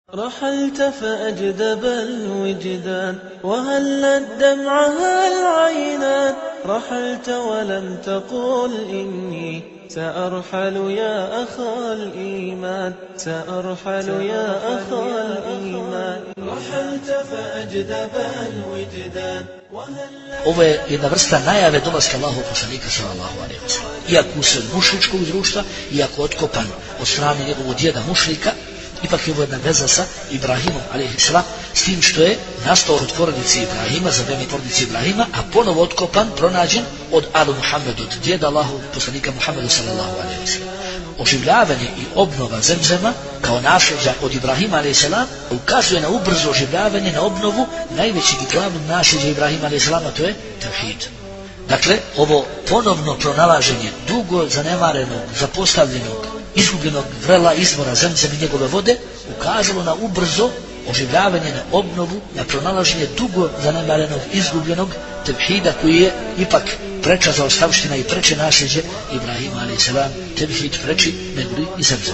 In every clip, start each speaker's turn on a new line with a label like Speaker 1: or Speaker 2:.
Speaker 1: رحلت فأجدب الوجدان وهل الدمع العينان رحلت ولم تقل إني سأرحل يا أخا الإيمان سأرحل يا أخا الإيمان رحلت فأجدب الوجدان.
Speaker 2: Ovo je jedna vrsta najave dolaska Allahovog poslanika sallallahu alejhi ve sellem. Iako usred mušričkog društva, iako otkopan od strane njegovog djeda mušrika, ipak je ovo jedna veza sa Ibrahimom alejhi selam, s tim što je nastao od porodice Ibrahima, za vrijeme porodice Ibrahima, a ponovo otkopan, pronađen od Alu Muhammedu, od djeda Allahovog poslanika Muhammeda sallallahu alejhi ve sellem. Oživljavanje i obnova Zemzema kao nasljeđa od Ibrahima a.s. ukazuje na ubrzo oživljavanje, na obnovu najvećeg i glavnog nasljeđa Ibrahima a.s. to je tevhid. Dakle, ovo ponovno pronalaženje dugo zanemarenog, zapostavljenog, izgubljenog vrela izvora Zemzem i njegove vode ukazalo na ubrzo oživljavanje, na obnovu, na pronalaženje dugo zanemarenog, izgubljenog tevhida koji je ipak preča za ostavština i preče nasljeđe Ibrahima a.s. tevhid preči negoli i Zemzem.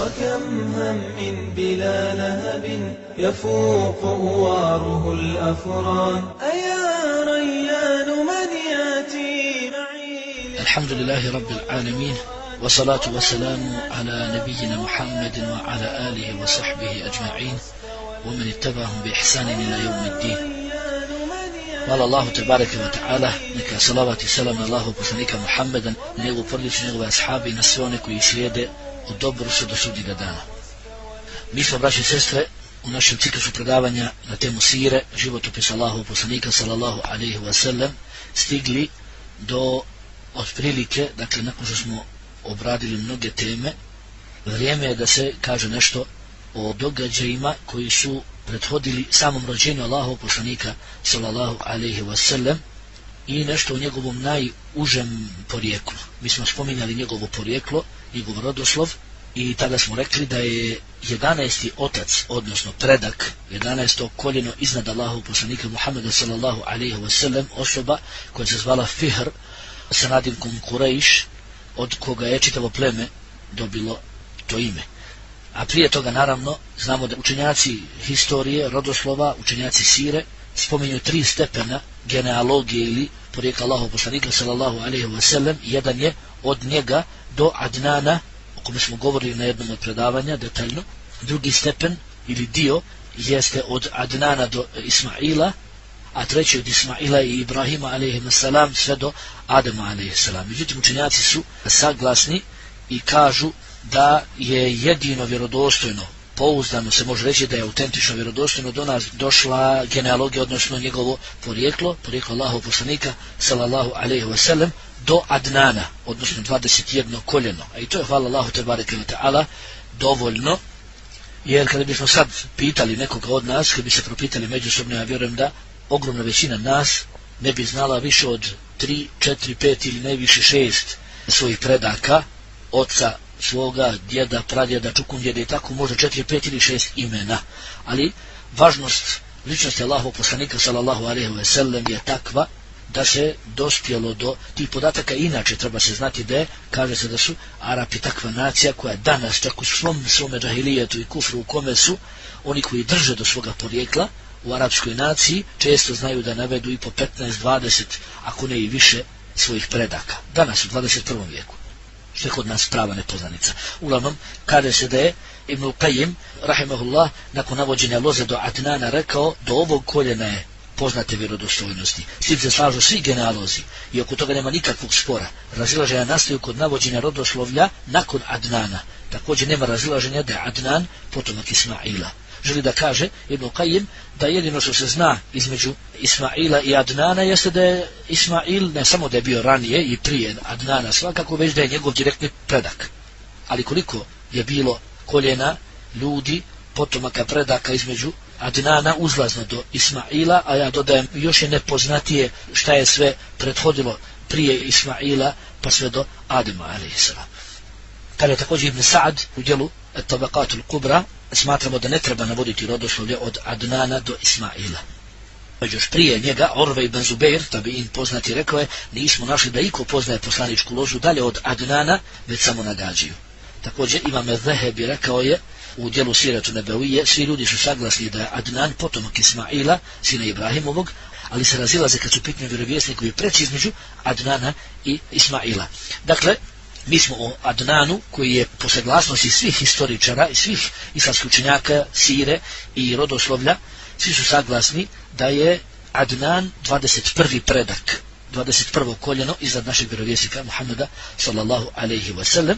Speaker 2: Alhamdulillahi Rabbil Alamin, wassalatu wassalamu ala nabiyyina Muhammedin wa ala alihi wa sahbihi ajma'in wa man ittaba'ahum bi ihsanin ila yawmiddin. Hvala Allahu tebareke wa ta'ala, neka salavat i selam na Allahu poslanika Muhammeda, na njegovu porodicu, njegove ashabi i na sve one koji slijede od dobro sve do sudnjega dana. Mi smo, braće i sestre, u našem ciklusu predavanja na temu sire, životopis Allahovog poslanika sallallahu alejhi ve sellem, stigli do otprilike, dakle nakon što smo obradili mnoge teme, vrijeme je da se kaže nešto o događajima koji su prethodili samom rođenju Allahovog poslanika sallallahu alejhi ve sellem i nešto o njegovom najužem porijeklu. Mi smo spominjali njegovo porijeklo, njegov rodoslov, i tada smo rekli da je 11. otac, odnosno predak, 11. koljeno iznad Allahovog poslanika Muhammeda sallallahu alejhi ve sellem, osoba koja se zvala Fihr sa nadimkom Kurejš, od koga je čitavo pleme dobilo to ime. A prije toga, naravno, znamo da učenjaci historije, rodoslova, učenjaci sire spominju 3 stepena genealogije ili porijekla Allahovog poslanika sallallahu alejhi ve sellem. Jedan je od njega do Adnana, o kome smo govorili na jednom od predavanja detaljno. Drugi stepen ili dio jeste od Adnana do Ismaila, a treći od Ismaila i Ibrahima alejhi selam sve do Adama alejhi selam. Međutim, učenjaci su saglasni i kažu da je jedino vjerodostojno, pouzdano se može reći da je autentično vjerodostojno do nas došla genealogija, odnosno njegovo porijeklo Allahovog poslanika sallallahu alejhi ve sellem do Adnana, odnosno 21 koljeno. A i to je, hvala Allahu tebareke ve ta'ala, dovoljno, jer kada bismo sad pitali nekoga od nas, kada bi se propitali međusobno, ja vjerujem da ogromna većina nas ne bi znala više od 3, 4, 5 ili najviše 6 svojih predaka, oca svoga, djeda, pradjeda, čukundjeda i tako, možda 4, 5 ili 6 imena. Ali važnost ličnosti Allahovog poslanika sallallahu alejhi ve sellem je takva da se dospjelo do tih podataka. Inače treba se znati da je, kaže se da su Arapi takva nacija koja danas čak u svome džahilijetu i kufru u kome su oni koji drže do svoga porijekla u arapskoj naciji često znaju da navedu i po 15, 20, ako ne i više svojih predaka. Danas u 21. vijeku, što je kod nas prava nepoznanica. Uglavnom, kaže se da je Ibnul Qayyim, rahimahullah, nakon navođenja loze do Adnana rekao, do ovog koljena je poznate vjerodostojnosti. S tim se slažu svi genealozi i oko toga nema nikakvog spora. Razilaženja nastaju kod navođenja rodoslovlja nakon Adnana. Također nema razilaženja da je Adnan potomak Ismaila. Želi da kaže Ibn Qayyim da jedino što se zna između Ismaila i Adnana jeste da je Ismail ne samo da je bio ranije i prije Adnana svakako, već da je njegov direktni predak. Ali koliko je bilo koljena ljudi, potomaka predaka između Adnana uzlazno do Ismaila, a ja dodajem još je nepoznatije šta je sve prethodilo prije Ismaila pa sve do Adama alejhi selam. Kada je također Ibn Sa'd u djelu Tabaqatul Kubra, smatramo da ne treba navoditi rodoslovlje od Adnana do Ismaila. Još prije njega Urve ibn Zubair, tabiin poznati, rekao je, nismo našli da iko poznaje poslaničku ložu dalje od Adnana, već samo nagađaju. Također Imam Zahebi rekao je u dijelu Siretu Nebevije, svi ljudi su saglasni da je Adnan potomak Ismaila, sina Ibrahimovog, ali se razilaze kad su pitanje vjerovjesnikovi preći između Adnana i Ismaila. Dakle, mi smo o Adnanu, koji je po saglasnosti svih historičara i svih islamskih učenjaka, sire i rodoslovlja, svi su saglasni da je Adnan 21. predak, 21. koljeno iznad našeg vjerovjesnika Muhammeda sallallahu alaihi wasallam,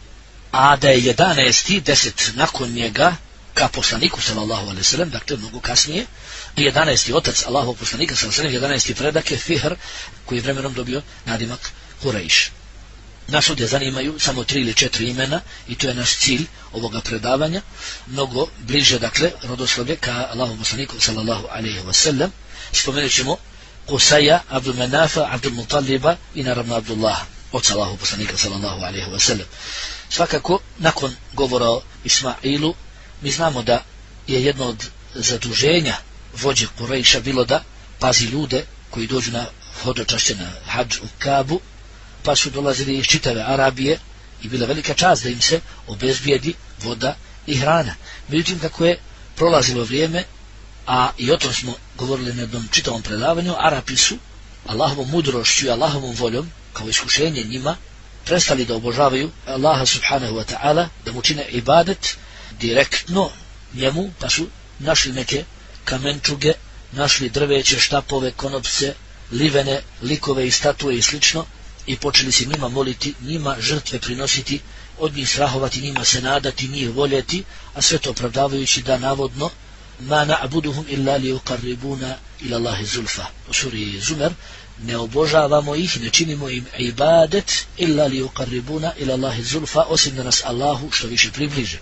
Speaker 2: a da je 10 nakon njega ka poslaniku sallallahu alaihi wasallam, dakle mnogo kasnije, 11. otac Allahovog poslanika sallallahu alaihi wasallam, 11. predak je Fihr, koji je vremenom dobio nadimak Kurejš. Nas ovdje zanimaju samo 3 ili 4 imena i to je naš cilj ovoga predavanja, mnogo bliže, dakle, rodoslovlje ka Allahovom poslaniku sallallahu alaihi wasallam. Spomenut ćemo Kusaja, Abdul Menafa, Abdul Mutaliba i naravno Abdullaha, oca Allahovog poslanika sallallahu alaihi wasallam. Svakako, nakon govora o Ismailu, mi znamo da je jedno od zaduženja vođe Kurejša bilo da pazi ljude koji dođu na hodočašće, na hadž u Kabu, pa su dolazili iz čitave Arabije i bila velika čast da im se obezbijedi voda i hrana. Međutim, kako je prolazilo vrijeme, a i o tom smo govorili na jednom čitavom predavanju, Arapi su Allahovom mudrošću i Allahovom voljom, kao iskušenje njima, prestali da obožavaju Allaha subhanahu wa ta'ala, da mu čine ibadet direktno njemu, pa su našli neke kamenčuge, našli drveće, štapove, konopce, livene, likove i statue i slično, i počeli se njima moliti, njima žrtve prinositi, od njih strahovati, njima se nadati, njih voljeti, a sve to opravdavajući da navodno ma na'buduhum illa li yuqarribuna ila Allahi zulfa. U suri Zumer, ne obožavamo ih, ne činimo im ibadet illa li yuqarribuna ila Allahi zulfa, osim da nas Allahu što više približe.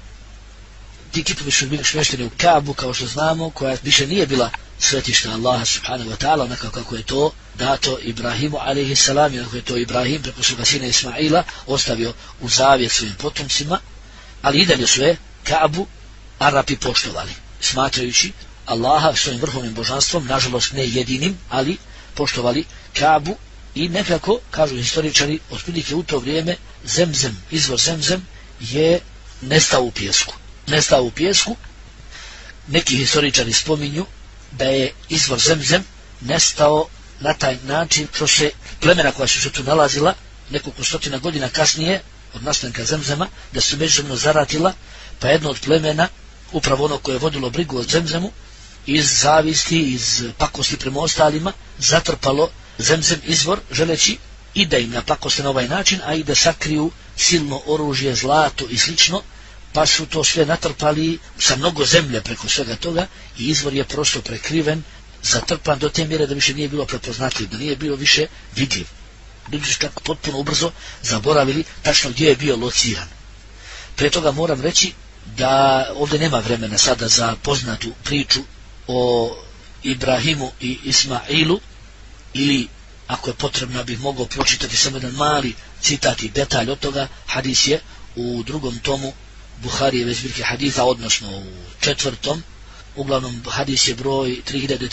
Speaker 2: Ti kipovi su bili smješteni u Kabu, kao što znamo, koja više nije bila svetišta Allaha subhanahu wa ta'ala, onako kako je to dato Ibrahimu alaihi salam, onako je to Ibrahim preko svoga sina Ismaila ostavio u zavjet svojim potomcima, ali i dalje su je Kabu Arapi poštovali, smatrajući Allaha svojim vrhovnim božanstvom, nažalost ne jedinim, ali poštovali Kabu i nekako, kažu historičari, otprilike u to vrijeme Zemzem, izvor Zemzem je nestao u pijesku. Nestao u pijesku. Neki historičari spominju da je izvor Zemzem nestao na taj način što se plemena koja su se tu nalazila nekoliko stotina godina kasnije od nastanka Zemzema, da su međusobno zaratila, pa jedno od plemena, upravo ono koje je vodilo brigu o Zemzemu, iz zavisti, iz pakosti prema ostalima, zatrpalo Zemzem izvor, želeći i da im napakoste na ovaj način, a i da sakriju silno oružje, zlato i slično, pa su to sve natrpali sa mnogo zemlje preko svega toga i izvor je prosto prekriven, zatrpan do te mjere da više nije bilo prepoznatljiv, da nije bilo više vidljiv. Ljudi su čak potpuno ubrzo zaboravili tačno gdje je bio lociran. Prije toga moram reći da ovdje nema vremena sada za poznatu priču o Ibrahimu i Ismailu, ili ako je potrebno bih mogao pročitati samo jedan mali citat i detalj od toga. Hadis je u 2. tomu Buharijeve zbirke haditha, odnosno u 4. Uglavnom hadis je broj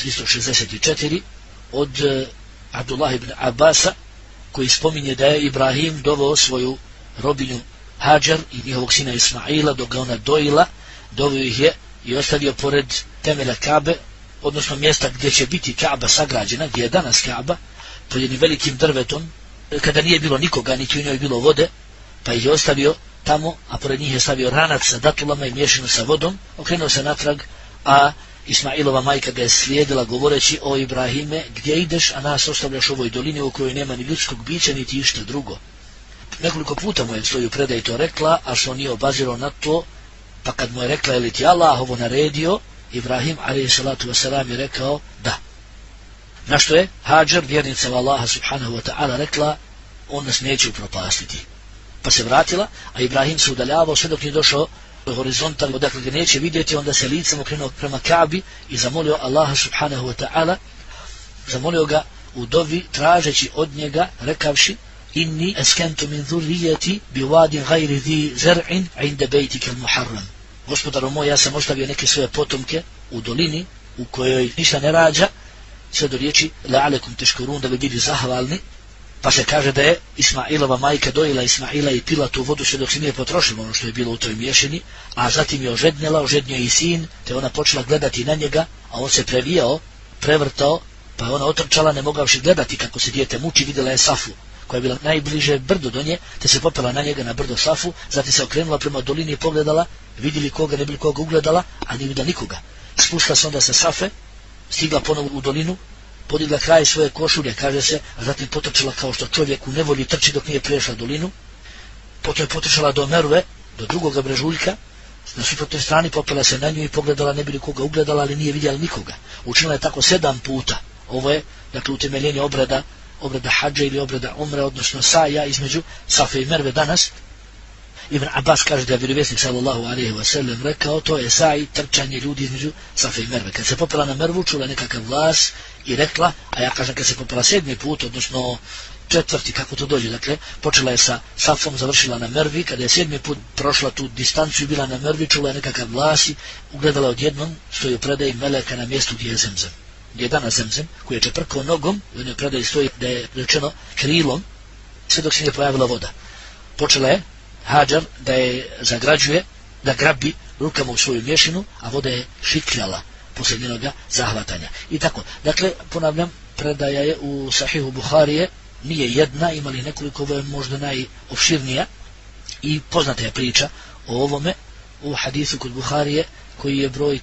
Speaker 2: 3364 od Abdullah ibn Abasa, koji spominje da je Ibrahim doveo svoju robinju Hađar i njihovog sina Ismaila, dok ga ona dojila, doveo ih je i ostavio pored temelja Kabe, odnosno mjesta gdje će biti Kaaba sagrađena, gdje je danas Kaaba, pod jednim velikim drvetom, kada nije bilo nikoga, niti u njoj bilo vode, pa ih je ostavio tamo, a pored njih je stavio ranac sa datulama i miješano sa vodom, okrenuo se natrag, a Ismailova majka ga je slijedila govoreći: o Ibrahime, gdje ideš, a nas ostavljaš u ovoj dolini u kojoj nema ni ljudskog bića niti išta drugo. Nekoliko puta mu je svoju predaj to rekla, a što nije obazirao na to, pa kad mu je rekla: je li ti Allah ovo naredio, Ibrahim alaihi salatu wasalam je rekao: da. Na što je Hađar, vjernica Allaha subhanahu wa ta'ala, rekla: on nas neće upropastiti. Pa se vratila, a Ibrahim se udaljavao sve dok nije došao do horizonta, odakle ga neće vidjeti. Onda se licem okrenuo prema Kabi i zamolio Allaha subhanahu wa ta'ala, zamolio ga u dovi, tražeći od njega, rekavši: inni eskentu min zurrijeti bi wadin gajri zi zer'in inda bejtika muharram. Gospodaru moj, ja sam ostavio neke svoje potomke u dolini u kojoj ništa ne rađa, sve do riječi la'alekum teškurun, da bi bili zahvalni. Pa se kaže da je Ismailova majka dojela Ismaila i pila tu vodu sve dok se nije potrošilo ono što je bilo u toj mješini, a zatim je oženio je i sin, te ona počela gledati na njega, a on se previjao, prevrtao, pa je ona otrčala, ne mogavši gledati kako se dijete muči, vidjela je Safu, koja je bila najbliže brdo do nje, te se popela na njega na brdo Safu, zatim se okrenula prema dolini i pogledala, vidjeli koga, ne bili koga ugledala, a nije vidjela nikoga. Spustila se onda sa Safe, stigla ponovo u dolinu, podigla kraj svoje košulje, kaže se, a zatim potrčala kao što čovjek u nevolji trči dok nije prešla dolinu, potom je potrčala do Merve, do drugoga brežuljka, na suprotnoj strani popela se na nju i pogledala, ne bili koga ugledala, ali nije vidjela nikoga. Učinila je tako 7 puta. Ovo je, dakle, utemeljenje obreda hadža ili obreda umre, odnosno saja između Safe i Merve danas. Ibn Abbas kaže da je vjerovjesnik sallallahu alejhi ve sellem rekao, to je saj, trčanje ljudi između Safe i Merve. Kad se popela na Mervu, čula nekakav glas i rekla, a ja kažem kad se popela 7. put, odnosno 4. kako to dođe, dakle, počela je sa Safom, završila na Mervi, kada je 7. put prošla tu distancu i bila na Mervi, čula je nekakav glas i ugledala odjednom, stoji u predaji meleka na mjestu gdje je Zemzem. Gdje je danas Zemzem, koji je čeprkao nogom, u jednoj predaji stoji da je rečeno krilom, sve dok se nije pojavila voda. Počela je Hadžar da je zagrađuje, da grabi rukama u svoju mješinu, a voda je šikljala poslije njenoga zahvatanja. I tako, dakle, ponavljam, predaja je u Sahihu Buharije, nije jedna, imali nekoliko, ovo je možda najopširnija i poznata je priča o ovome u hadisu kod Buharije koji je broj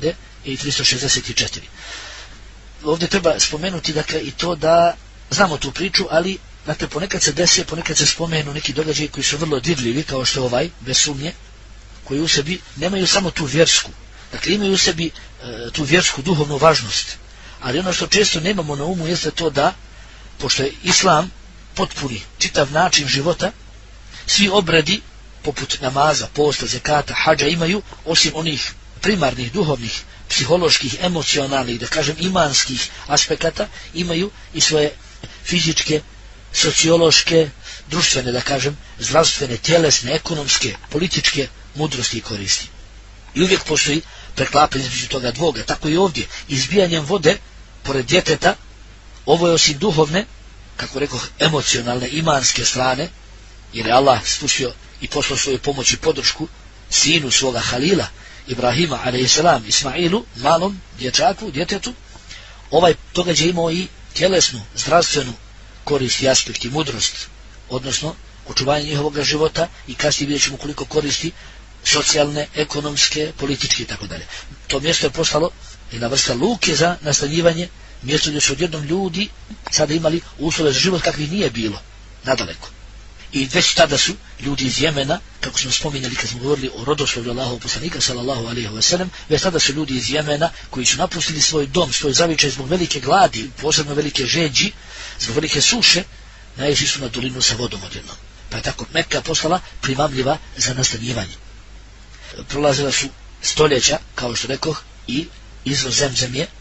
Speaker 2: 3364. Ovdje treba spomenuti, dakle, i to da znamo tu priču, ali dakle, ponekad se desi, ponekad se spomenu neki događaji koji su vrlo dirljivi, kao što je ovaj, bez sumnje, koji u sebi nemaju samo tu vjersku, dakle, imaju u sebi tu vjersku duhovnu važnost, ali ono što često nemamo na umu jeste to da, pošto je Islam potpuni čitav način života, svi obredi, poput namaza, posta, zekata, hadža, imaju, osim onih primarnih, duhovnih, psiholoških, emocionalnih, da kažem, imanskih aspekata, imaju i svoje fizičke, sociološke, društvene, da kažem, zdravstvene, tjelesne, ekonomske, političke mudrosti i koristi. I uvijek postoji preklapanje između toga dvoga. Tako i ovdje, izbijanjem vode pored djeteta, ovo je osim duhovne, kako rekoh, emocionalne, imanske strane, jer je Allah spustio i poslao svoju pomoć i podršku sinu svoga Halila, Ibrahima, a.s. Ismailu, malom dječaku, djetetu, ovaj događaj imao i tjelesnu, zdravstvenu korist i aspekt i mudrost, odnosno očuvanje njihovog života i kasnije vidjet ćemo koliko koristi socijalne, ekonomske, političke i tako dalje. To mjesto je postalo jedna vrsta luke za nastanjivanje, mjesto gdje su odjednom ljudi sada imali uslove za život kakvih nije bilo, nadaleko. I već tada su ljudi iz Jemena, kako smo spominjali kad smo govorili o rodoslovlju Allahovog poslanika sallallahu alejhi ve sellem, već tada su ljudi iz Jemena koji su napustili svoj dom, svoj zavičaj zbog velike gladi, posebno velike žeđi, zbog velike suše, naišli su na dolinu sa vodom odjednom. Pa je tako Mekka postala primamljiva za nastanjivanje. Prolazila su stoljeća, kao što rekoh, i izvor Zemzem je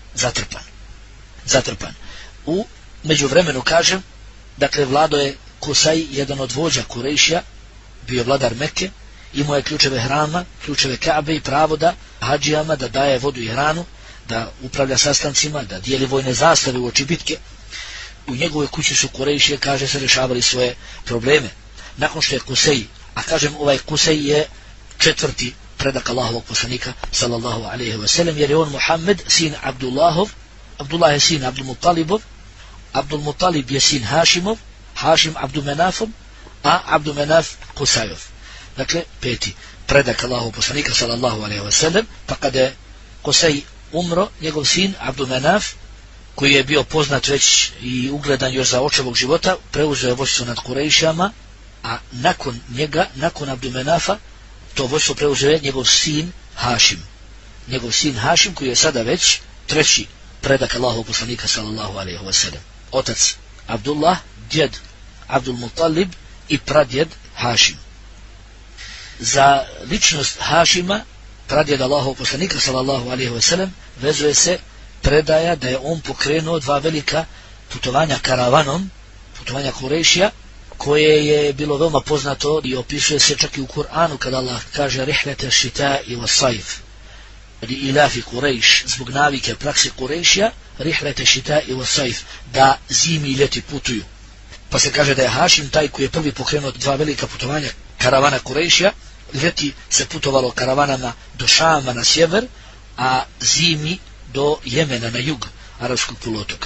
Speaker 2: zatrpan. U međuvremenu, kažem, dakle, vlado je Kusaj, jedan od vođa Kurejšija, bio vladar Mekke, imao je ključeve hrama, ključeve Kabe i pravo da hadžijama da daje vodu i hranu, da upravlja sastancima, da dijeli vojne zastave u oči bitke. U njegovoj kući su Kurejšije, kaže se, rješavali svoje probleme. Nakon što je Kusaj, a kažem, ovaj Kusaj je 4. predak Allahovog poslanika sallallahu alejhi ve sellem, jer je on Muhammed, sin Abdullahov, Abdullah je sin Abdul Muttalibov, Abdul Muttalib je sin Hašimov, Hašim Abdul Menafov, a Abdul Menaf Kusajov. Dakle, 5. predak Allahovog poslanika sallallahu alejhi ve sellem, pa kada je Kusaj umro, njegov sin Abdul Menaf, koji je bio poznat već i ugledan još za očevog života, preuzeo je vođstvo nad Kurejšama, a nakon njega, nakon Abdul Menafa, to vođstvo preuzeo je njegov sin Hašim. Njegov sin Hašim, koji je sada već 3. predak Allahovog poslanika sallallahu alejhi ve sellem. Otac Abdullah, djed Abdul Muttalib i pradjed Hašim. Za ličnost Hašima, pradjed Allahovog poslanika sallallahu alejhi ve sellem, vezuje se predaja da je on pokrenuo 2 velika putovanja karavanom, putovanja Kurejšija, koje je bilo veoma poznato i opisuje se čak i u Kur'anu kada Allah kaže rihlete šita i vasajf, li ilafi Kurejš, zbog navike prakse Kurejšija, rihlete šita i vasajf, da zimi i ljeti putuju. Pa se kaže da je Hašim taj koji je prvi pokrenuo dva velika putovanja karavana Kurejšija. Ljeti se putovalo karavanama do Šama na sjever, a zimi do Jemena na jug Arapskog poluotoka.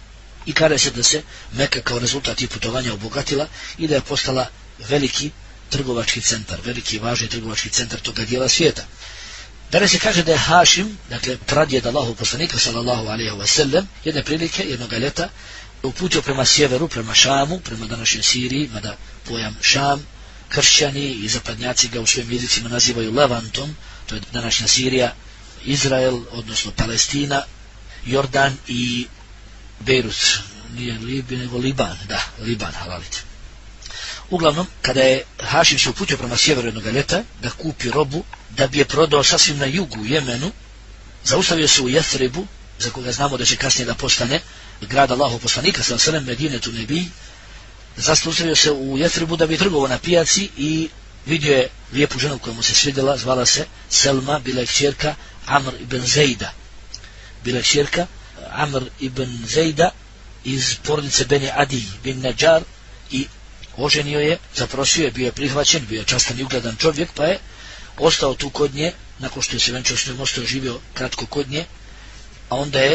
Speaker 2: I kaže se da se Meka kao rezultat tih putovanja obogatila i da je postala veliki trgovački centar, veliki i važni trgovački centar toga dijela svijeta. Danas se kaže da je Hašim, dakle pradjed Allahov poslanika sallallahu alejhi ve sellem, jedne prilike, jednoga ljeta, uputio prema sjeveru, prema Šamu, prema današnjoj Siriji, mada pojam Šam, kršćani i zapadnjaci ga u svojim jezicima nazivaju Levantom, to je današnja Sirija, Izrael, odnosno Palestina, Jordan i Bejrut, nije Libija, nego Liban, da, Liban, halalite. Uglavnom, kada je Hašim se uputio prema sjeveru jednoga ljeta, da kupi robu, da bi je prodao sasvim na jugu u Jemenu, zaustavio se u Jethribu, za koga znamo da će kasnije da postane grad Allahov poslanika, sallallahu alejhi ve sellem, Medinetu Nebij. Zaustavio se u Jethribu da bi trgovao na pijaci i vidio je lijepu ženu koja mu se svidjela, zvala se Selma, bila je kćerka Amr ibn Zejda. Bila je kćerka Amr ibn Zejda iz porodice Beni Adi bin Nadjar i oženio je, zaprosio je, bio je prihvaćen, bio je častan i ugledan čovjek, pa je ostao tu kod nje, nakon što je se venčao s njom, ostao živio kratko kod nje, a onda je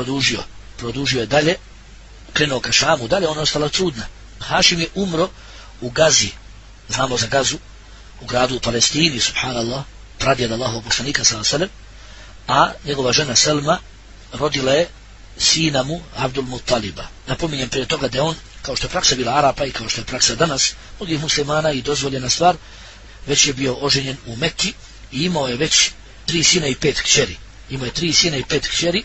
Speaker 2: produžio je dalje, krenuo ka Šamu, dalje ona ostala trudna. Hašim je umro u Gazi, znamo za Gazu, u gradu u Palestini, subhanallah, pradjed Allahov poslanika sallallahu alejhi ve sellem, a njegova žena Selma rodila je sina mu Abdul Muttaliba. Napominjem prije toga da je on, kao što je praksa bila Arapa i kao što je praksa danas mnogih muslimana i dozvoljena stvar, već je bio oženjen u Mekki i imao je već 3 sina i 5 kćeri. Imao je 3 sina i 5 kćeri,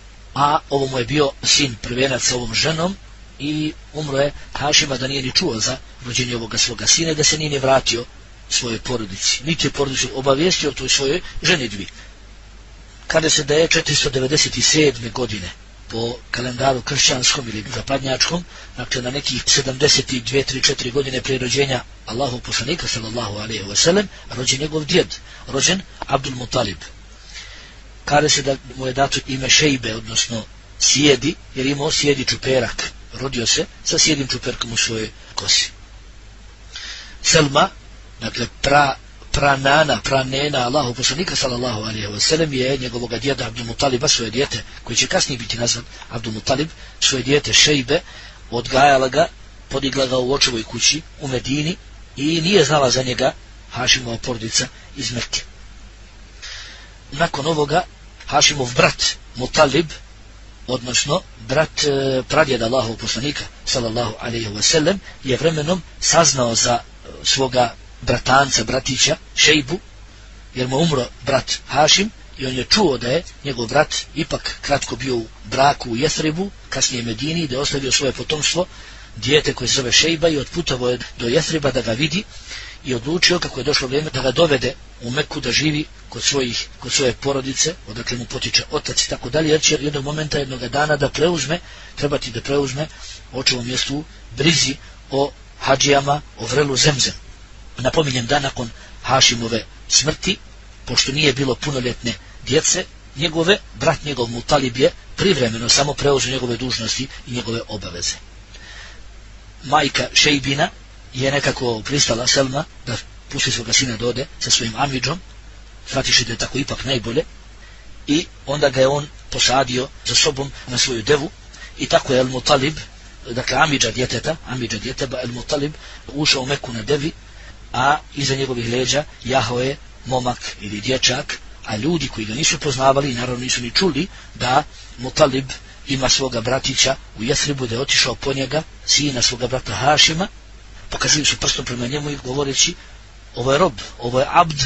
Speaker 2: a ovo mu je bio sin prvenac sa ovom ženom i umro je Hašima da nije ni čuo za rođenje ovoga svoga sina i da se nije ni vratio svojoj porodici. Niti je porodicu obavijestio o toj svojoj ženidbi. Kada se da je 497. godine po kalendaru kršćanskom ili zapadnjačkom, dakle na nekih 72-3-4 godine prije rođenja Allahov poslanika sallallahu alejhi ve sellem, rođen njegov djed, rođen Abdul Mutalib. Kaže se da mu je dato ime Šejbe, odnosno sjedi, jer imao sjedi čuperak. Rodio se sa sjedim čuperkom u svojoj kosi. Selma, dakle pranena Allahov poslanika sallallahu alejhi ve sellem, je njegovog djeda Abdul Mutaliba, svoje dijete, koji će kasnije biti nazvan Abdul Mutalib, svoje dijete Šejbe, odgajala ga, podigla ga u očevoj kući u Medini i nije znala za njega Hašimova porodica iz Mekke. Nakon ovoga Hašimov brat Mutalib, odnosno brat pradjeda Allahov poslanika sallallahu alejhi ve sellem, je vremenom saznao za svoga bratanca, bratića Šejbu, jer mu umro brat Hašim i on je čuo da je njegov brat ipak kratko bio u braku u Jethribu, kasnije Medini, da je ostavio svoje potomstvo, dijete koje se zove Šejba, i otputovao je do Jethriba da ga vidi i odlučio, kako je došlo vrijeme, da ga dovede u Meku da živi kod svoje porodice, odakle mu potiče otac i tako dalje, jer će jednog momenta, jednog dana trebati da preuzme očevo mjesto u brizi o hadžijama, o vrelu Zemzem. Napominjem da nakon Hašimove smrti, pošto nije bilo punoljetne djece njegove, brat njegov Mutalib je privremeno samo preuzeo njegove dužnosti i njegove obaveze. Majka Šejbina je nekako pristala, Selma, da pusti svoga sina da ode sa svojim amidžom, shvatiši da je tako ipak najbolje, i onda ga je on posadio za sobom na svoju devu, i tako je El Mutalib, dakle amidža djeteta El Mutalib, ušao u Meku na devi, a iza njegovih leđa jahao je momak ili dječak, a ljudi koji ga nisu poznavali i naravno nisu ni čuli da Mutalib ima svoga bratića u Jethribu, da je otišao po njega, sina svoga brata Hašima, pokazili su prstom prema njemu i govoreći: ovo je rob, ovo je abd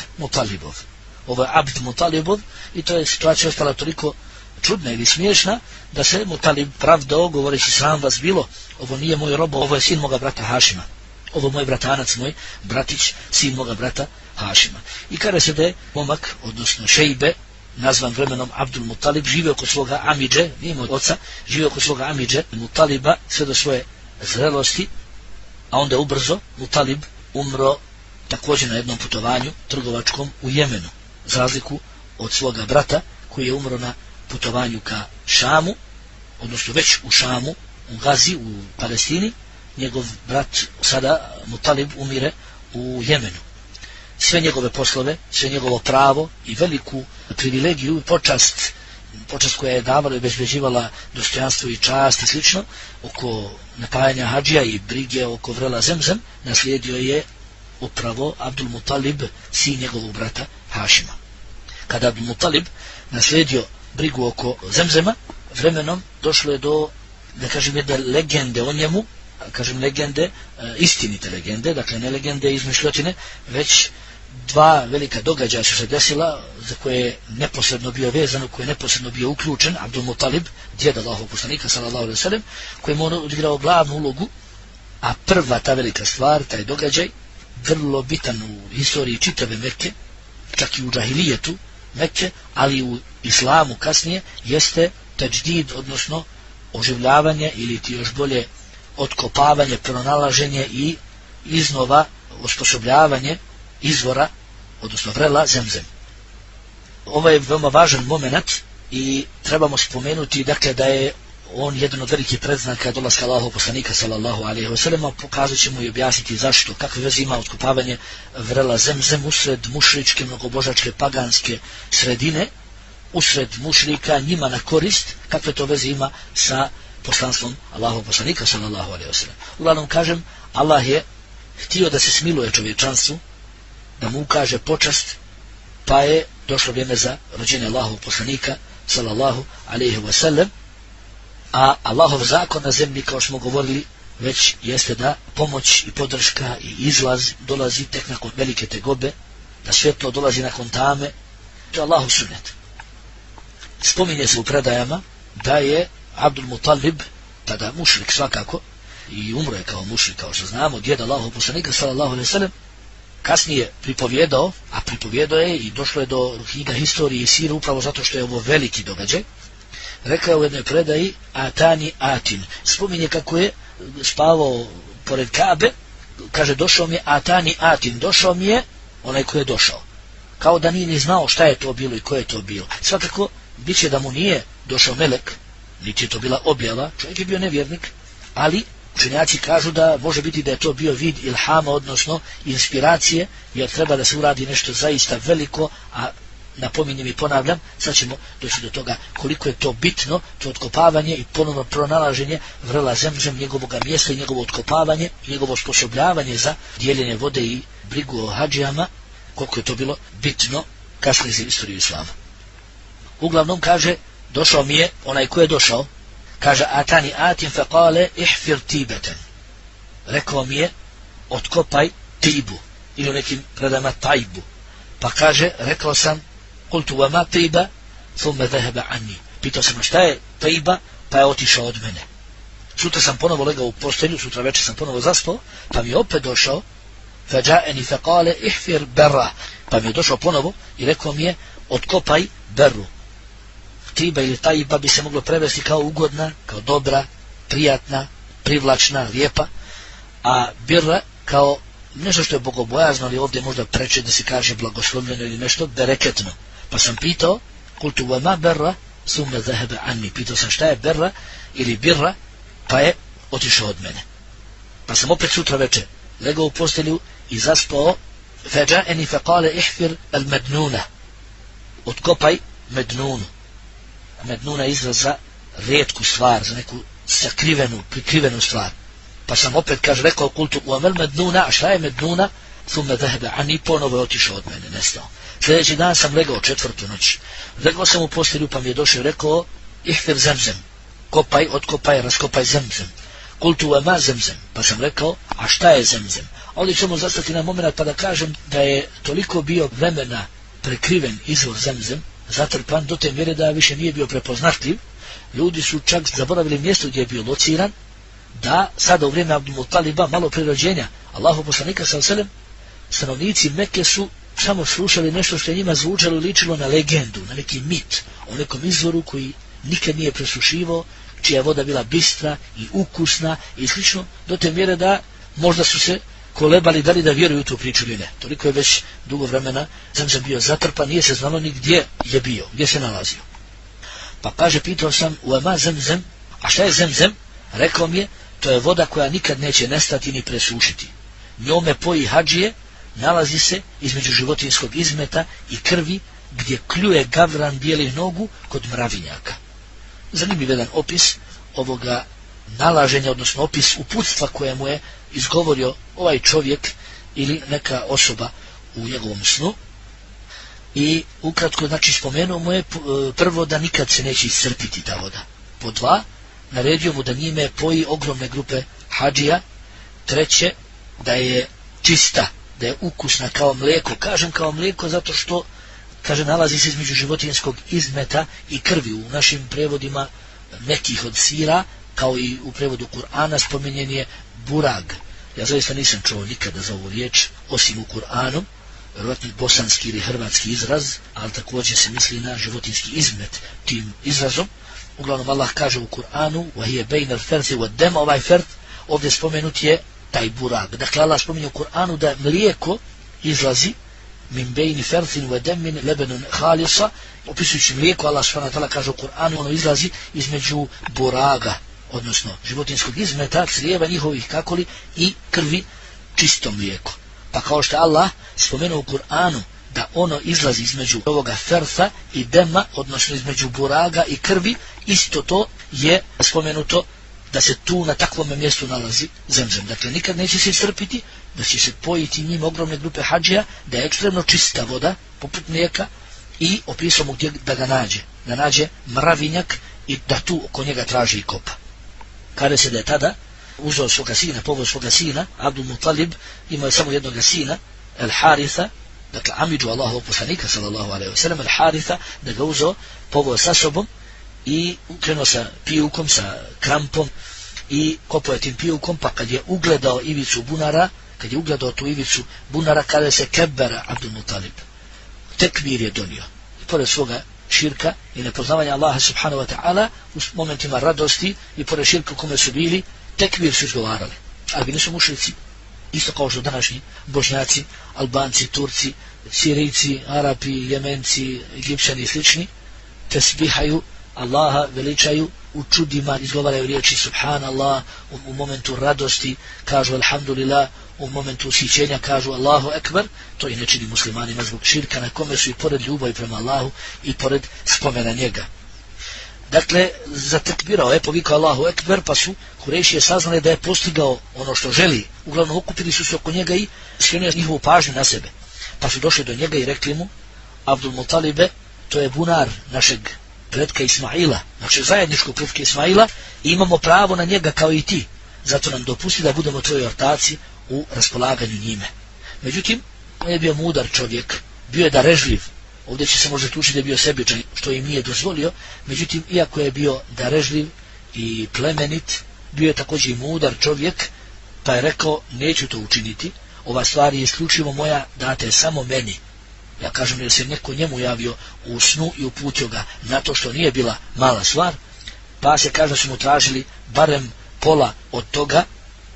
Speaker 2: Mutalibov, i to je situacija ostala toliko čudna ili smiješna da se Mutalib pravdao, govoreći: sram vas bilo, ovo nije moj rob, ovo je sin moga brata Hašima, ovo je moj bratanac, moj bratić, sin moga brata Hašima. I kada se da je momak, odnosno Šejbe, nazvan vremenom Abdul Mutalib, živio kod svoga amidže, nije imao oca, živio kod svoga amidže Mutaliba sve do svoje zrelosti, a onda ubrzo Mutalib umro također na jednom putovanju trgovačkom u Jemenu, za razliku od svoga brata koji je umro na putovanju ka Šamu, odnosno već u Šamu, u Gazi, u Palestini, njegov brat sada Mutalib umire u Jemenu. Sve njegove poslove, sve njegovo pravo i veliku privilegiju i počast koja je davala i obezbeđivala dostojanstvo i čast i slično oko napajanja hadžija i brige oko vrela Zemzem naslijedio je upravo Abdul Mutalib, sin njegovog brata Hašima. Kada Abdul Mutalib naslijedio brigu oko Zemzema, vremenom došlo je do, da kažem, jedne legende o njemu, kažem legende, istinite legende, dakle ne legende izmišljotine, već dva velika događaja su se desila za koje je neposredno bio vezan, u koje je neposredno bio uključen Abdul Mutalib, djed Allahovog poslanika sallallahu alejhi ve sellem, koji je odigrao glavnu ulogu. A prva ta velika stvar, taj događaj, vrlo bitan u historiji čitave Mekke, čak i u džahilijetu Mekke, ali i u islamu kasnije, jeste tajdid, odnosno oživljavanje ili ti još bolje otkopavanje, pronalaženje i iznova osposobljavanje izvora, odnosno vrela Zemzem. Ovo je veoma važan moment i trebamo spomenuti, dakle, da je on jedan od velikih predznaka dolaska Allahovog poslanika sallallahu alejhi ve sellem. Pokazat ćemo i objasniti zašto, kakve veze ima otkopavanje vrela Zemzem usred mušričke, mnogobožačke, paganske sredine, usred mušrika, njima na korist, kakve to veze ima sa poslanstvom Allahovog poslanika sallallahu alejhi ve sellem. Uglavnom kažem, Allah je htio da se smiluje čovječanstvu, da mu ukaže počast, pa je došlo vrijeme za rođenje Allahovog poslanika sallallahu alejhi ve sellem. A Allahov zakon na zemlji, kao što smo govorili, već jeste da pomoć i podrška i izlaz dolazi tek nakon velike tegobe, da svjetlo dolazi nakon tame. To je Allahov sunnet. Spominje se u predajama da je Abdul Mutalib, tada mušrik svakako, i umro je kao mušrik, kao što znamo, djed Allahovog poslanika sallallahu alejhi ve sellem, kasnije pripovjedao, a pripovjedao je i došlo je do knjiga historije i sire upravo zato što je ovo veliki događaj. Rekao u jednoj predaji Atani Atin, spominje kako je spavao pored Kabe, kaže došao mi je Atani Atin, došao mi je onaj ko je došao, kao da nije ni znao šta je to bilo i ko je to bilo. Svakako bit će da mu nije došao melek, niti je to bila objava, čovjek je bio nevjernik, ali učenjaci kažu da može biti da je to bio vid ilhama, odnosno inspiracije, jer treba da se uradi nešto zaista veliko, a napominjem i ponavljam, sad ćemo doći do toga koliko je to bitno, to otkopavanje i ponovno pronalaženje vrela Zemzem, njegovog mjesta i njegovo otkopavanje i njegovo osposobljavanje za dijeljenje vode i brigu o hadžijama, koliko je to bilo bitno kasnije za istoriju islama. Uglavnom kaže, došao mi je onaj ko je došao, kaže Atani Atin faqale ihfir tibeten, rekao mi je otkopaj tibu, ili u nekim predama tajbu, pa kaže, rekao sam kultu vama tiba thumme zahaba anni, pitao sam šta je tiba, pa je otišao od mene. Sutra sam ponovo legao u postelju, sutra večer sam ponovo zaspao, pa mi je opet došao, fađaeni faqale ihfir berra, pa mi je došao ponovo i rekao mi je otkopaj berru. Tiba ili tajba bi se moglo prevesti kao ugodna, kao dobra, prijatna, privlačna, lijepa, a birra kao nešto što je bogobojazno, ali ovdje možda preče da se kaže blagoslovljeno ili nešto bereketno. Pa sam pitao, kultu vama berra thumme zahaba anni, pitao sam šta je berra ili birra, pa je otišao od mene. Pa sam opet sutra večer legao u postelju i zaspao, fađaeni faqale ihfir al mednuna, otkopaj mednunu. Mednuna je izraz za rijetku stvar, za neku sakrivenu, prikrivenu stvar. Pa sam opet, kaže, rekao kultu uamel mednuna, a šta je mednuna? Thumme zahaba anni, ponovo je otišao od mene, nestao. Sljedeći dan sam legao, 4. noć. Legao sam u postelju, pa mi je došao i rekao ihfir Zemzem, kopaj, otkopaj, raskopaj Zemzem. Kultu uama Zemzem, pa sam rekao, a šta je Zemzem? Ovdje ćemo zastati na moment pa da kažem da je toliko bio vremena prekriven izvor Zemzem, zatrpan do te mjere da više nije bio prepoznatljiv. Ljudi su čak zaboravili mjesto gdje je bio lociran, da sada u vrijeme Abdul Mutaliba, malo prije rođenja Allahov poslanika sallallahu alejhi ve sellem, stanovnici Mekke su samo slušali nešto što je njima zvučalo i ličilo na legendu, na neki mit o nekom izvoru koji nikad nije presušivao, čija je voda bila bistra i ukusna i slično, do te mjere da možda su se kolebali da li da vjeruju u tu priču ili ne. Toliko je već dugo vremena Zemzem bio zatrpan, nije se znalo ni gdje je bio, gdje se nalazio. Pa kaže, pitao sam uama Zemzem, a šta je Zemzem? Rekao mi je, To je voda koja nikad neće nestati ni presušiti. Njome poji hadžije, nalazi se između životinjskog izmeta i krvi, gdje kljuje gavran bijelih nogu kod mravinjaka. Zanimljiv jedan opis ovoga nalaženja, odnosno opis uputstva koje mu je izgovorio ovaj čovjek ili neka osoba u njegovom snu. I ukratko, znači, spomenuo mu je prvo da nikad se neće iscrpiti ta voda. Po 2, naredio mu da njime poji ogromne grupe hadžija. 3, da je čista, da je ukusna kao mlijeko. Kažem kao mlijeko zato što, kaže, nalazi se između životinjskog izmeta i krvi. U našim prevodima nekih od sira, kao i u prevodu Kur'ana, spomenjen je burag. Ja zaista nisam čuo nikada za ovu riječ, osim u Kur'anu, vjerojatno bosanski ili hrvatski izraz, ali također se misli na životinjski izmet tim izrazom. Uglavnom Allah kaže u Kur'anu وَهِيَ بَيْنَ الْفَرْثِ وَدَّمَ, ovaj fert ovdje spomenut je taj burag. Dakle, Allah spominje u Kur'anu da mlijeko izlazi min bejni ferthin wa demin lebenun halisa. Opisujući mlijeko, Allah subhanahu wa ta'ala kaže u Kur'anu, ono izlazi između buraga, odnosno životinskog izmeta, crijeva njihovih kakoli i krvi, čisto mlijeko. Pa kao što Allah spomenuo u Kur'anu da ono izlazi između ovoga fertha i dema, odnosno između buraga i krvi, isto to je spomenuto da se tu na takvom mjestu nalazi zemzem. Dakle, nikad neće se iscrpiti, da će se pojiti njim ogromne grupe hadžija, da je ekstremno čista voda, poput mlijeka, i opisao mu gdje da ga nađe. Da nađe mravinjak i da tu oko njega traži i kopa. Kaže se da je tada uzeo svoga sina, poveo svoga sina, Abdul Mutalib, imao je samo jednog sina, El Haritha, dakle amidžu Allahovog poslanika, sallallahu alejhi ve sellem, El Haritha, da ga uzeo, poveo sa sobom i krenuo sa pijukom, sa krampom i kopao je tim pijukom, pa kad je ugledao ivicu bunara, kad je ugledao tu ivicu bunara, kada se kebera Abdul Mutalib, tekbir je donio. I pored svoga širka i nepoznavanja Allaha subhanahu wa ta'ala, u momentima radosti i pored širka u kome su bili, tekbir su izgovarali. Ali nisu mušrici, isto kao što današnji Bošnjaci, Albanci, Turci, Sirijci, Arapi, Jemenci, Egipćani i slični, tesbihaju Allaha, veličaju, u čudima izgovaraju riječi subhanallah, u momentu radosti kažu alhamdulillah, u momentu ushićenja kažu Allahu ekber. To i ne čini muslimanima zbog širka na kome su i pored ljubavi prema Allahu i pored spomena njega. Dakle, zatekbirao je, povikao Allahu ekber, pa su Kurejšije saznali da je postigao ono što želi. Uglavnom okupili su se oko njega i skrenuli njihovu pažnju na sebe. Pa su došli do njega i rekli mu: Abdul Mutalibe, to je bunar našeg pretka Ismaila, znači zajedničkog pretka Ismaila, i imamo pravo na njega kao i ti, zato nam dopusti da budemo tvoji ortaci u raspolaganju njime. Međutim, on je bio mudar čovjek, bio je darežljiv. Ovdje će se možda tučiti da je bio sebičan, što im nije dozvolio. Međutim, iako je bio darežljiv i plemenit, bio je također i mudar čovjek, pa je rekao: neću to učiniti, ova stvar je isključivo moja, date samo meni. Ja kažem, jer se neko njemu javio u snu i uputio ga na to, što nije bila mala stvar, pa se kaže da su mu tražili barem pola od toga,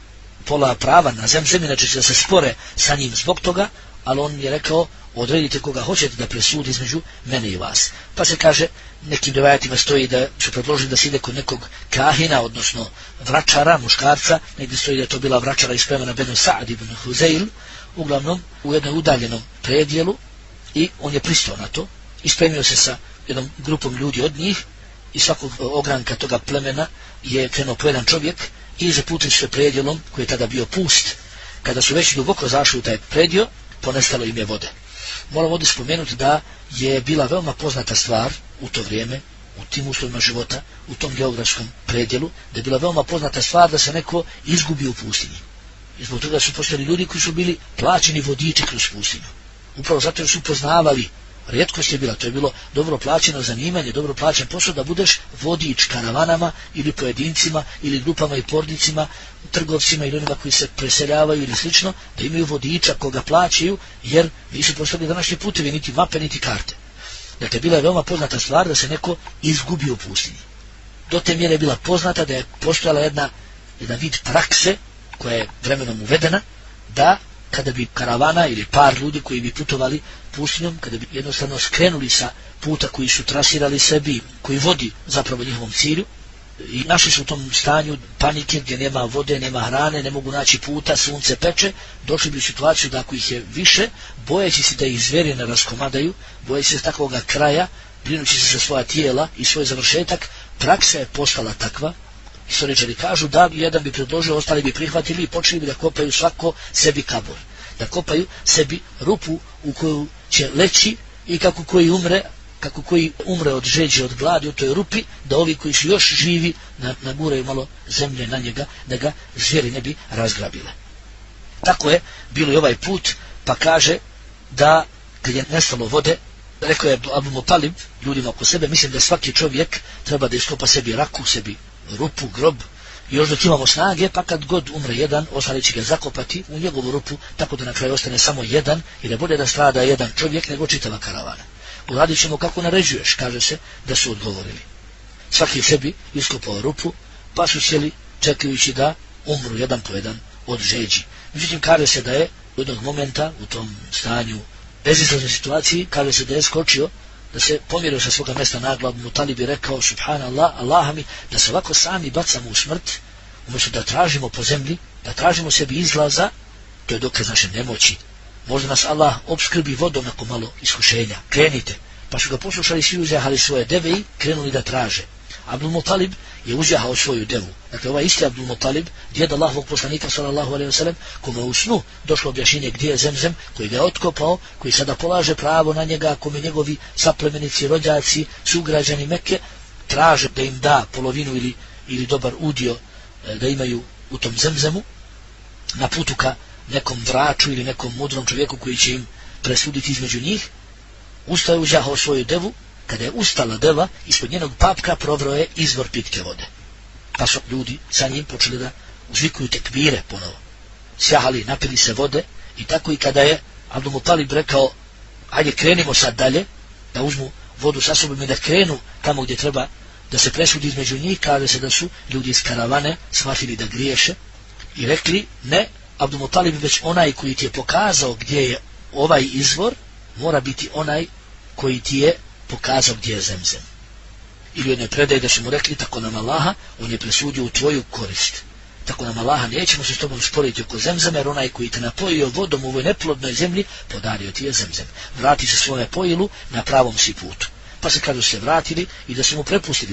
Speaker 2: pola prava na zemzem, inače će da se spore sa njim zbog toga, ali on je rekao: odredite koga hoćete da presudi između mene i vas. Pa se kaže, nekim rivajatima stoji da su predložili da se ide kod nekog kahina, odnosno vračara, muškarca, negdje stoji da je to bila vračara iz plemena Benu Sa'd ibn Huzeil, uglavnom u jednom udaljenom predjelu, i on je pristao na to, ispremio se sa jednom grupom ljudi od njih, i svakog ogranka toga plemena je krenuo po jedan čovjek i zaputili se predjelom koji je tada bio pust. Kada su već duboko zašli u taj predio, ponestalo im je vode. Moram ovdje spomenuti da je bila veoma poznata stvar u to vrijeme, u tim uslovima života, u tom geografskom predjelu, da je bila veoma poznata stvar da se neko izgubi u pustinji. I zbog toga su postojali ljudi koji su bili plaćeni vodiči kroz pustinju. Upravo zato jer su poznavali, rijetkost je bila, to je bilo dobro plaćeno zanimanje, dobro plaćen posao da budeš vodič karavanama ili pojedincima ili grupama i porodicima, trgovcima ili onima koji se preseljavaju ili slično, da imaju vodiča koga plaćaju, jer nisu postavili današnje putevi, niti mape, niti karte. Dakle, bila je veoma poznata stvar da se neko izgubi u pustinji. Do te mjere je bila poznata da je postojala jedan vid prakse koja je vremenom uvedena, da kada bi karavana ili par ljudi koji bi putovali pustinjom, kada bi jednostavno skrenuli sa puta koji su trasirali sebi, koji vodi zapravo njihovom cilju, i našli su u tom stanju panike gdje nema vode, nema hrane, ne mogu naći puta, sunce peče, došli bi u situaciju da ako ih je više, bojeći se da ih zveri ne raskomadaju, bojeći se takvoga kraja, brinući se za svoja tijela i svoj završetak, praksa je postala takva. Istoričari kažu da jedan bi predložio, ostali bi prihvatili i počeli bi da kopaju svako sebi kabur, da kopaju sebi rupu u koju će leći i kako koji umre od žeđe, od gladi u toj rupi, da ovi koji su još živi naguraju malo zemlje na njega, da ga zvijeri ne bi razgrabile. Tako je bilo i ovaj put, pa kaže da kad je nestalo vode, rekao je Abu Mutalib ljudima oko sebe, mislim da svaki čovjek treba da iskopa sebi raku, sebi rupu, grob, i još dok imamo snage, pa kad god umre jedan, ostali će ga zakopati u njegovu rupu, tako da na kraju ostane samo jedan, jer je bolje da strada jedan čovjek nego čitava karavana. Uradit ćemo kako naređuješ, kaže se, da su odgovorili. Svaki sebi iskopao rupu, pa su sjeli čekajući da umru jedan po jedan od žeđi. Međutim, kaže se da je u jednog momenta u tom stanju bezizlaznoj situaciji, kaže se da je skočio, da se pomjerio sa svoga mjesta naglo. Abu Mutalib je rekao, subhanallah, Allaha mi, da se ovako sami bacamo u smrt, umjesto da tražimo po zemlji, da tražimo sebi izlaza, to je dokaz naše nemoći. Možda nas Allah opskrbi vodom nakon malo iskušenja. Krenite. Pa su ga poslušali, svi uzjahali svoje deve i krenuli da traže. Abdul Mutalib je uzjahao svoju devu. Dakle, ovaj isti Abdul Mutalib, djed Allahovog poslanika sallallahu alejhi ve sellem, kome u snu došlo objašnjenje gdje je Zemzem, koji ga je otkopao, koji sada polaže pravo na njega, kome njegovi saplemenici, rođaci, sugrađani Mekke traže da im da polovinu ili dobar udio da imaju u tom Zemzemu, na putu ka nekom vraču ili nekom mudrom čovjeku koji će im presuditi između njih. Ustao je, uzjahao svoju devu. Kada je ustala deva, ispod njenog papka provro je izvor pitke vode. Pa su ljudi sa njim počeli da uzvikuju tekbire ponovo. Sjahali, napili se vode i tako i kada je Abdul Mutalib rekao, ajde krenimo sad dalje, da uzmu vodu sa sobom i da krenu tamo gdje treba da se presudi između njih, kaže se da su ljudi iz karavane shvatili da griješe i rekli, ne, Abdul Mutalib, već onaj koji ti je pokazao gdje je ovaj izvor, mora biti onaj koji ti je pokazao gdje je Zemzem. Ili on je predaj da su mu rekli, tako nam Allaha, on je presudio u tvoju korist. Tako nam Allaha, nećemo se s tobom sporiti oko Zemzema, jer onaj koji te napojio vodom u ovoj neplodnoj zemlji, podario ti je Zemzem. Vrati se svome pojilu, na pravom si putu. Pa se kažu se vratili i da su mu prepustili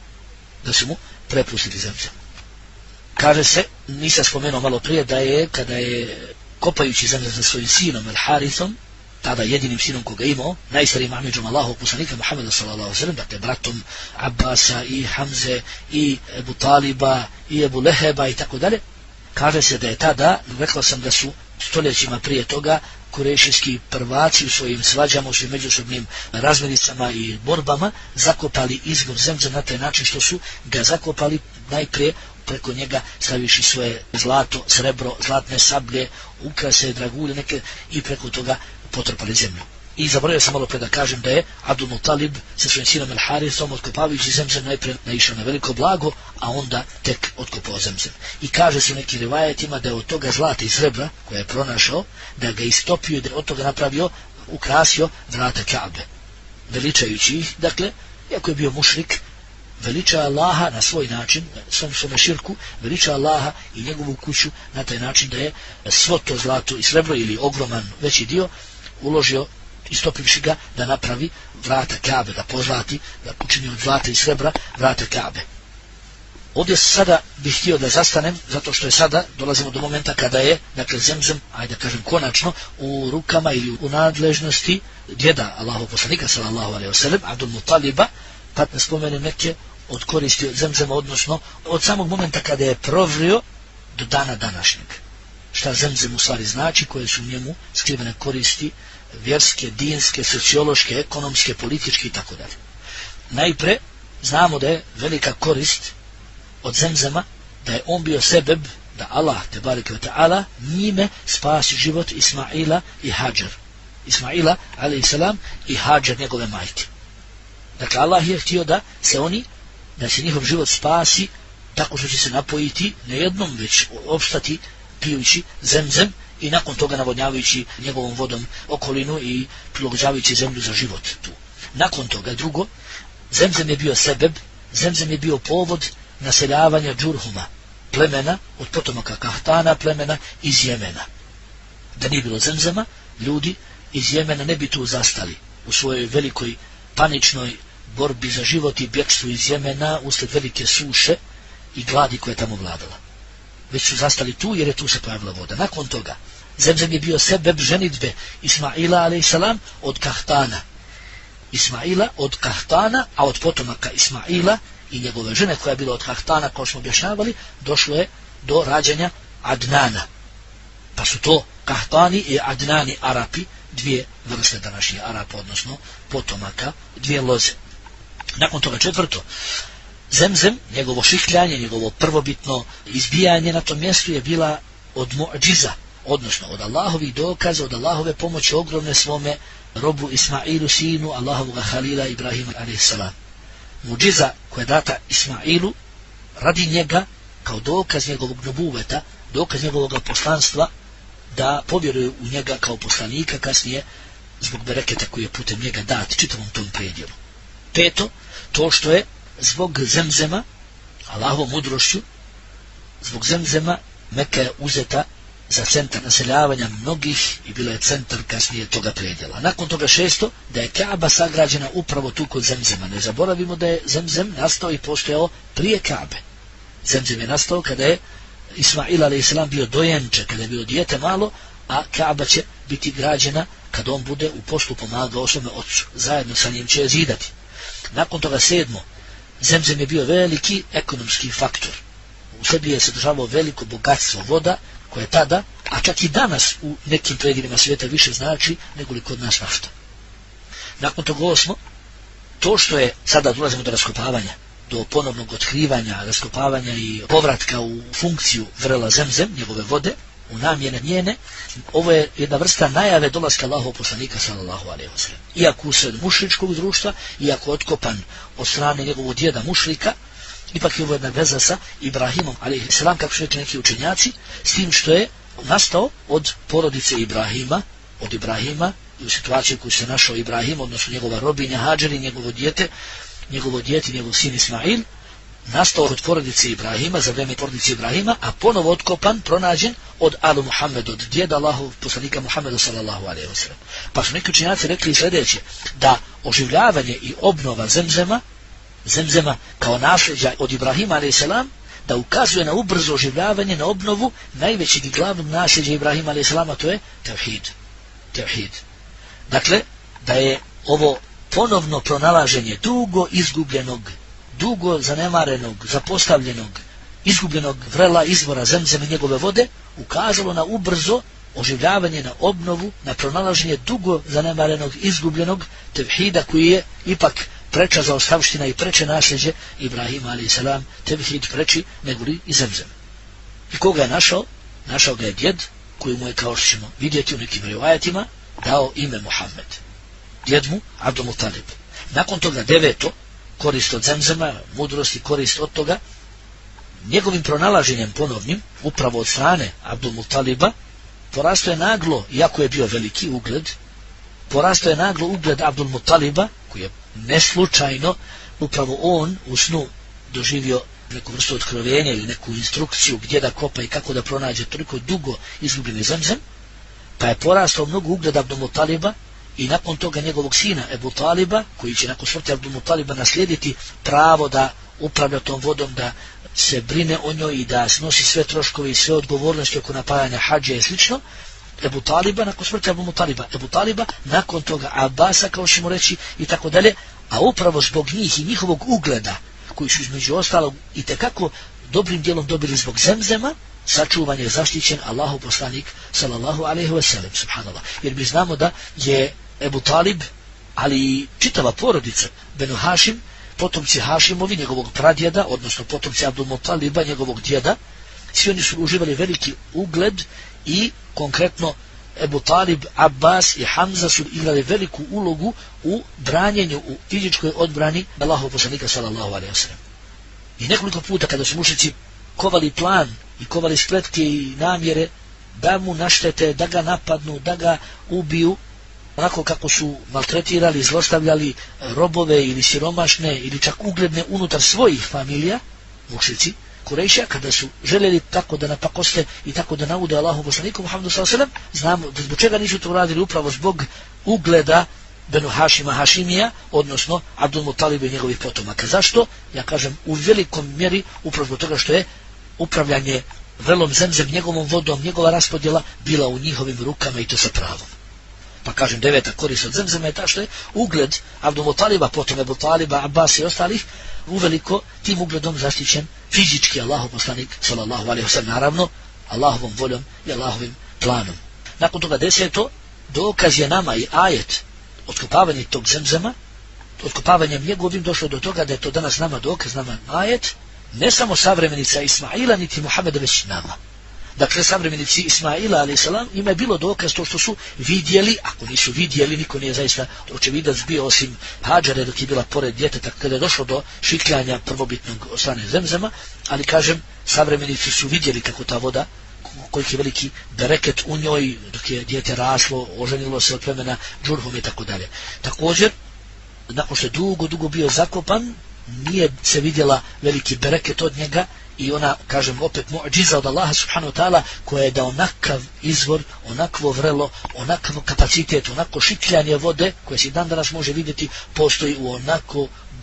Speaker 2: Zemzem. Kaže se, nisam spomenuo malo prije, da je, kada je kopajući Zemzem sa svojim sinom El Harithom, tada jedinim sinom koga imao, najstarijim amidžom Allahovog poslanika Muhammeda sallallahu alejhi ve sellem, dakle bratom Abbasa i Hamze i Ebu Taliba i Ebu Leheba i tako dalje, kaže se da je tada, rekao sam da su stoljećima prije toga kurešijski prvaci u svojim svađama, u svojim međusobnim razmiricama i borbama zakopali izvor Zemzem na taj način što su ga zakopali najprije preko njega stavivši svoje zlato, srebro, zlatne sablje, ukrase, dragulje neke i preko toga potrpali zemlju. I zaboravio sam malo pre da kažem da je Abdul Mutalib sa svojim sinom El Harithom otkopavajući Zemzem najprije naišao na veliko blago, a onda tek otkopao Zemzem. I kaže se u nekim rivajetima da je od toga zlata i srebra koje je pronašao, da ga istopio i da je od toga napravio, ukrasio vrata Ka'be. Veličajući ih, dakle, iako je bio mušrik, veliča Allaha na svoj način, svome širku, veliča Allaha i njegovu kuću na taj način da je svo to zlato i srebro ili ogroman veći dio uložio, istopivši ga, da napravi vrata Ka'be, da pozlati, da učini od zlata i srebra vrata Ka'be. Ovdje sada bih htio da zastanem, zato što je sada, dolazimo do momenta kada je, dakle, Zemzem, ajde da kažem konačno, u rukama ili u nadležnosti djeda Allahovog poslanika, sallallahu alejhi ve sellem, Abdul Mutaliba, pa ne spomenem neke od koristi od Zemzema, odnosno od samog momenta kada je provrio do dana današnjeg. Šta Zemzem u stvari znači, koje su u njemu skrivene koristi, vjerske, dinske, sociološke, ekonomske, političke i tako dalje. Najpre, znamo da je velika korist od Zemzema, da je on bio sebeb da Allah, tebareke ve ta'ala, njime spasi život Ismaila i Hadžar. Ismaila, alejhiselam, i Hadžar, njegove majke. Dakle, Allah je htio da se njihov život spasi tako što će se napojiti ne jednom, već opstati pijući Zemzem i nakon toga navodnjavajući njegovom vodom okolinu i prilagođavajući zemlju za život tu. Nakon toga, drugo, Zemzem je bio sebeb, Zemzem je bio povod naseljavanja Džurhuma, plemena od potomaka Kahtana, plemena iz Jemena. Da nije bilo Zemzema, ljudi iz Jemena ne bi tu zastali u svojoj velikoj paničnoj borbi za život i bjegstvu iz Jemena uslijed velike suše i gladi koja je tamo vladala. Već su zastali tu jer je tu se pojavila voda. Nakon toga Zemzem je bio sebeb ženidbe Ismaila a.s. od Kahtana. Ismaila od Kahtana, a od potomaka Ismaila i njegove žene koja je bila od Kahtana, kao smo objašnjavali, došlo je do rađanja Adnana. Pa su to Kahtani i Adnani Arapi, dvije vrste današnje Arapa, odnosno potomaka, dvije loze. Nakon toga četvrto, Zemzem, njegovo šihljanje, njegovo prvobitno izbijanje na tom mjestu je bila od mu'džiza, odnosno od Allahovih dokaza, od Allahove pomoći ogromne svome robu Ismailu, sinu Allahovog Halila Ibrahima a.s. Mu'džiza koja je data Ismailu radi njega kao dokaz njegovog nubuveta, dokaz njegovog poslanstva, da povjeruju u njega kao poslanika kasnije zbog bereketa koji je putem njega dat čitavom tom predjelu. Peto, to što je zbog Zemzema, Allahovom mudrošću, zbog Zemzema Meka je uzeta za centar naseljavanja mnogih i bila je centar kasnije toga predjela. Nakon toga šesto, da je Kaaba sagrađena upravo tu kod Zemzema. Ne zaboravimo da je Zemzem nastao i postojao prije Kaabe. Zemzem je nastao kada je Ismail a.s. bio dojenče, kada je bio dijete malo, a Kaaba će biti građena kada on bude u poslu pomagao svome ocu. Zajedno sa njim će je zidati. Nakon toga sedmo, Zemzem je bio veliki ekonomski faktor. U sebi je sadržavao veliko bogatstvo voda, koje tada, a čak i danas u nekim predjelima svijeta više znači nego li kod nas nafta. Nakon toga osmo, to što je, sada dolazimo do raskopavanja, do ponovnog otkrivanja, raskopavanja i povratka u funkciju vrela Zemzem, njegove vode, u namjene njene, ovo je jedna vrsta najave dolaska Allahovog poslanika sallallahu alejhi ve sellem. Iako usred mušričkog društva, iako otkopan od strane njegovog djeda mušrika, ipak je ovo jedna veza sa Ibrahimom alejhi selam, kako su rekli neki učenjaci, s tim što je nastao od porodice Ibrahima, od Ibrahima, i u situaciji koju se našao Ibrahim, odnosno njegova robinja Hadžer i njegovo dijete, njegov sin Ismail, nastao od porodice Ibrahima, za vrijeme porodice Ibrahima, a ponovo otkopan, pronađen od Alu Muhammed, od djeda Allahovog poslanika Muhammeda sallallahu alejhi ve sellem. Pa su neki učenjaci rekli sljedeće, da oživljavanje i obnova Zemzema kao nasljeđa od Ibrahima alejhi selam, da ukazuje na ubrzo oživljavanje, na obnovu najvećeg i glavnog nasljeđa Ibrahima alejhi selama, to je tevhid. Dakle, da je ovo ponovno pronalaženje dugo izgubljenog, dugo zanemarenog, zapostavljenog, izgubljenog vrela izvora Zemzema i njegove vode ukazalo na ubrzo oživljavanje, na obnovu, na pronalaženje dugo zanemarenog, izgubljenog tevhida koji je ipak preča zaostavština i preče nasljeđe Ibrahima alejhi selam, tevhid preči nego li i Zemzem. I koga je našao? Našao ga je djed koji mu je, kao što ćemo vidjeti u nekim rivajetima, dao ime Muhammed. Djed mu Abdul Mutalib. Nakon toga deveto, korist od Zemzema, mudrost i korist od toga, njegovim pronalaženjem ponovnim, upravo od strane Abdul Mutaliba, porastao je naglo, iako je bio veliki ugled, porastao je naglo ugled Abdul Mutaliba, koji je neslučajno, upravo on u snu doživio neku vrstu otkrovenja ili neku instrukciju gdje da kopa i kako da pronađe toliko dugo izgubljeni Zemzem, pa je porastao mnogo ugled Abdul Mutaliba i nakon toga njegovog sina Ebu Taliba, koji će nakon smrti Abdul Mutaliba naslijediti pravo da upravlja tom vodom, da se brine o njoj i da snosi sve troškove i sve odgovornosti oko napajanja hadža i slično. Ebu Taliba nakon smrti Abu Mutaliba, Ebu Taliba nakon toga Abasa, kao ćemo reći, i tako dalje, a upravo zbog njih i njihovog ugleda, koji su između ostalog i tekako dobrim dijelom dobili zbog Zemzema, sačuvan je, zaštićen Allahov poslanik sallallahu alejhi ve sellem, subhanallah. Jer mi znamo da je Ebu Talib, ali i čitava porodica Benu Hašim, potomci Hašimovi, njegovog pradjeda, odnosno potomci Abdul Mutaliba, njegovog djeda, svi oni su uživali veliki ugled i konkretno Ebu Talib, Abbas i Hamza su igrali veliku ulogu u branjenju, u fizičkoj odbrani Allahov poslanika sallallahu alejhi ve sellem. I nekoliko puta kada su mušrici kovali plan i kovali spletke i namjere da mu naštete, da ga napadnu, da ga ubiju, onako kako su maltretirali, zlostavljali robove ili siromašne ili čak ugledne unutar svojih familija, mušrici Kurejša, kada su željeli tako da napakoste i tako da naude Allahu poslaniku Muhammedu sallallahu alejhi ve sellem, znamo da zbog čega nisu to uradili, upravo zbog ugleda Benu Hašima Hašimija, odnosno Abdul Mutaliba i njegovih potomaka. Zašto? Ja kažem, u velikom mjeri upravo zbog toga što je upravljanje vrelom Zemzem, njegovom vodom, njegova raspodjela bila u njihovim rukama i to sa pravom. Pa kažem, 9. korist od Zemzema je ta što je ugled Abdul Mutaliba, potom Ebu Taliba, Abbas i ostalih, uveliko tim ugledom zaštićen fizički Allahov poslanik sallallahu alejhi ve sellem, naravno Allahovom voljom i Allahovim planom. Nakon toga 10. dokaz je nama i ajet otkopavanje tog Zemzema, otkopavanjem njegovim došlo do toga da je to danas nama dokaz, nama ajet, ne samo savremenica Ismaila niti Muhameda, već nama. Dakle, savremenici Ismaila a.s. ima je bilo dokaz to što su vidjeli, ako nisu vidjeli, niko nije zaista očevidac bio osim Hadžare dok je bila pored djeteta kada je došlo do šikljanja prvobitnog od strane Zemzema, ali kažem, savremenici su vidjeli kako ta voda, koliki je veliki bereket u njoj dok je dijete raslo, oženilo se od plemena Džurhum i tako dalje. Također, nakon što je dugo bio zakopan, nije se vidjela veliki bereket od njega i ona, kažem, opet mu'džiza od Allaha subhanahu wa ta'ala, koja je da onakav izvor, onakvo vrelo, onakav kapacitet, onako šikljanje vode, koje se dan danas može vidjeti, postoji u onako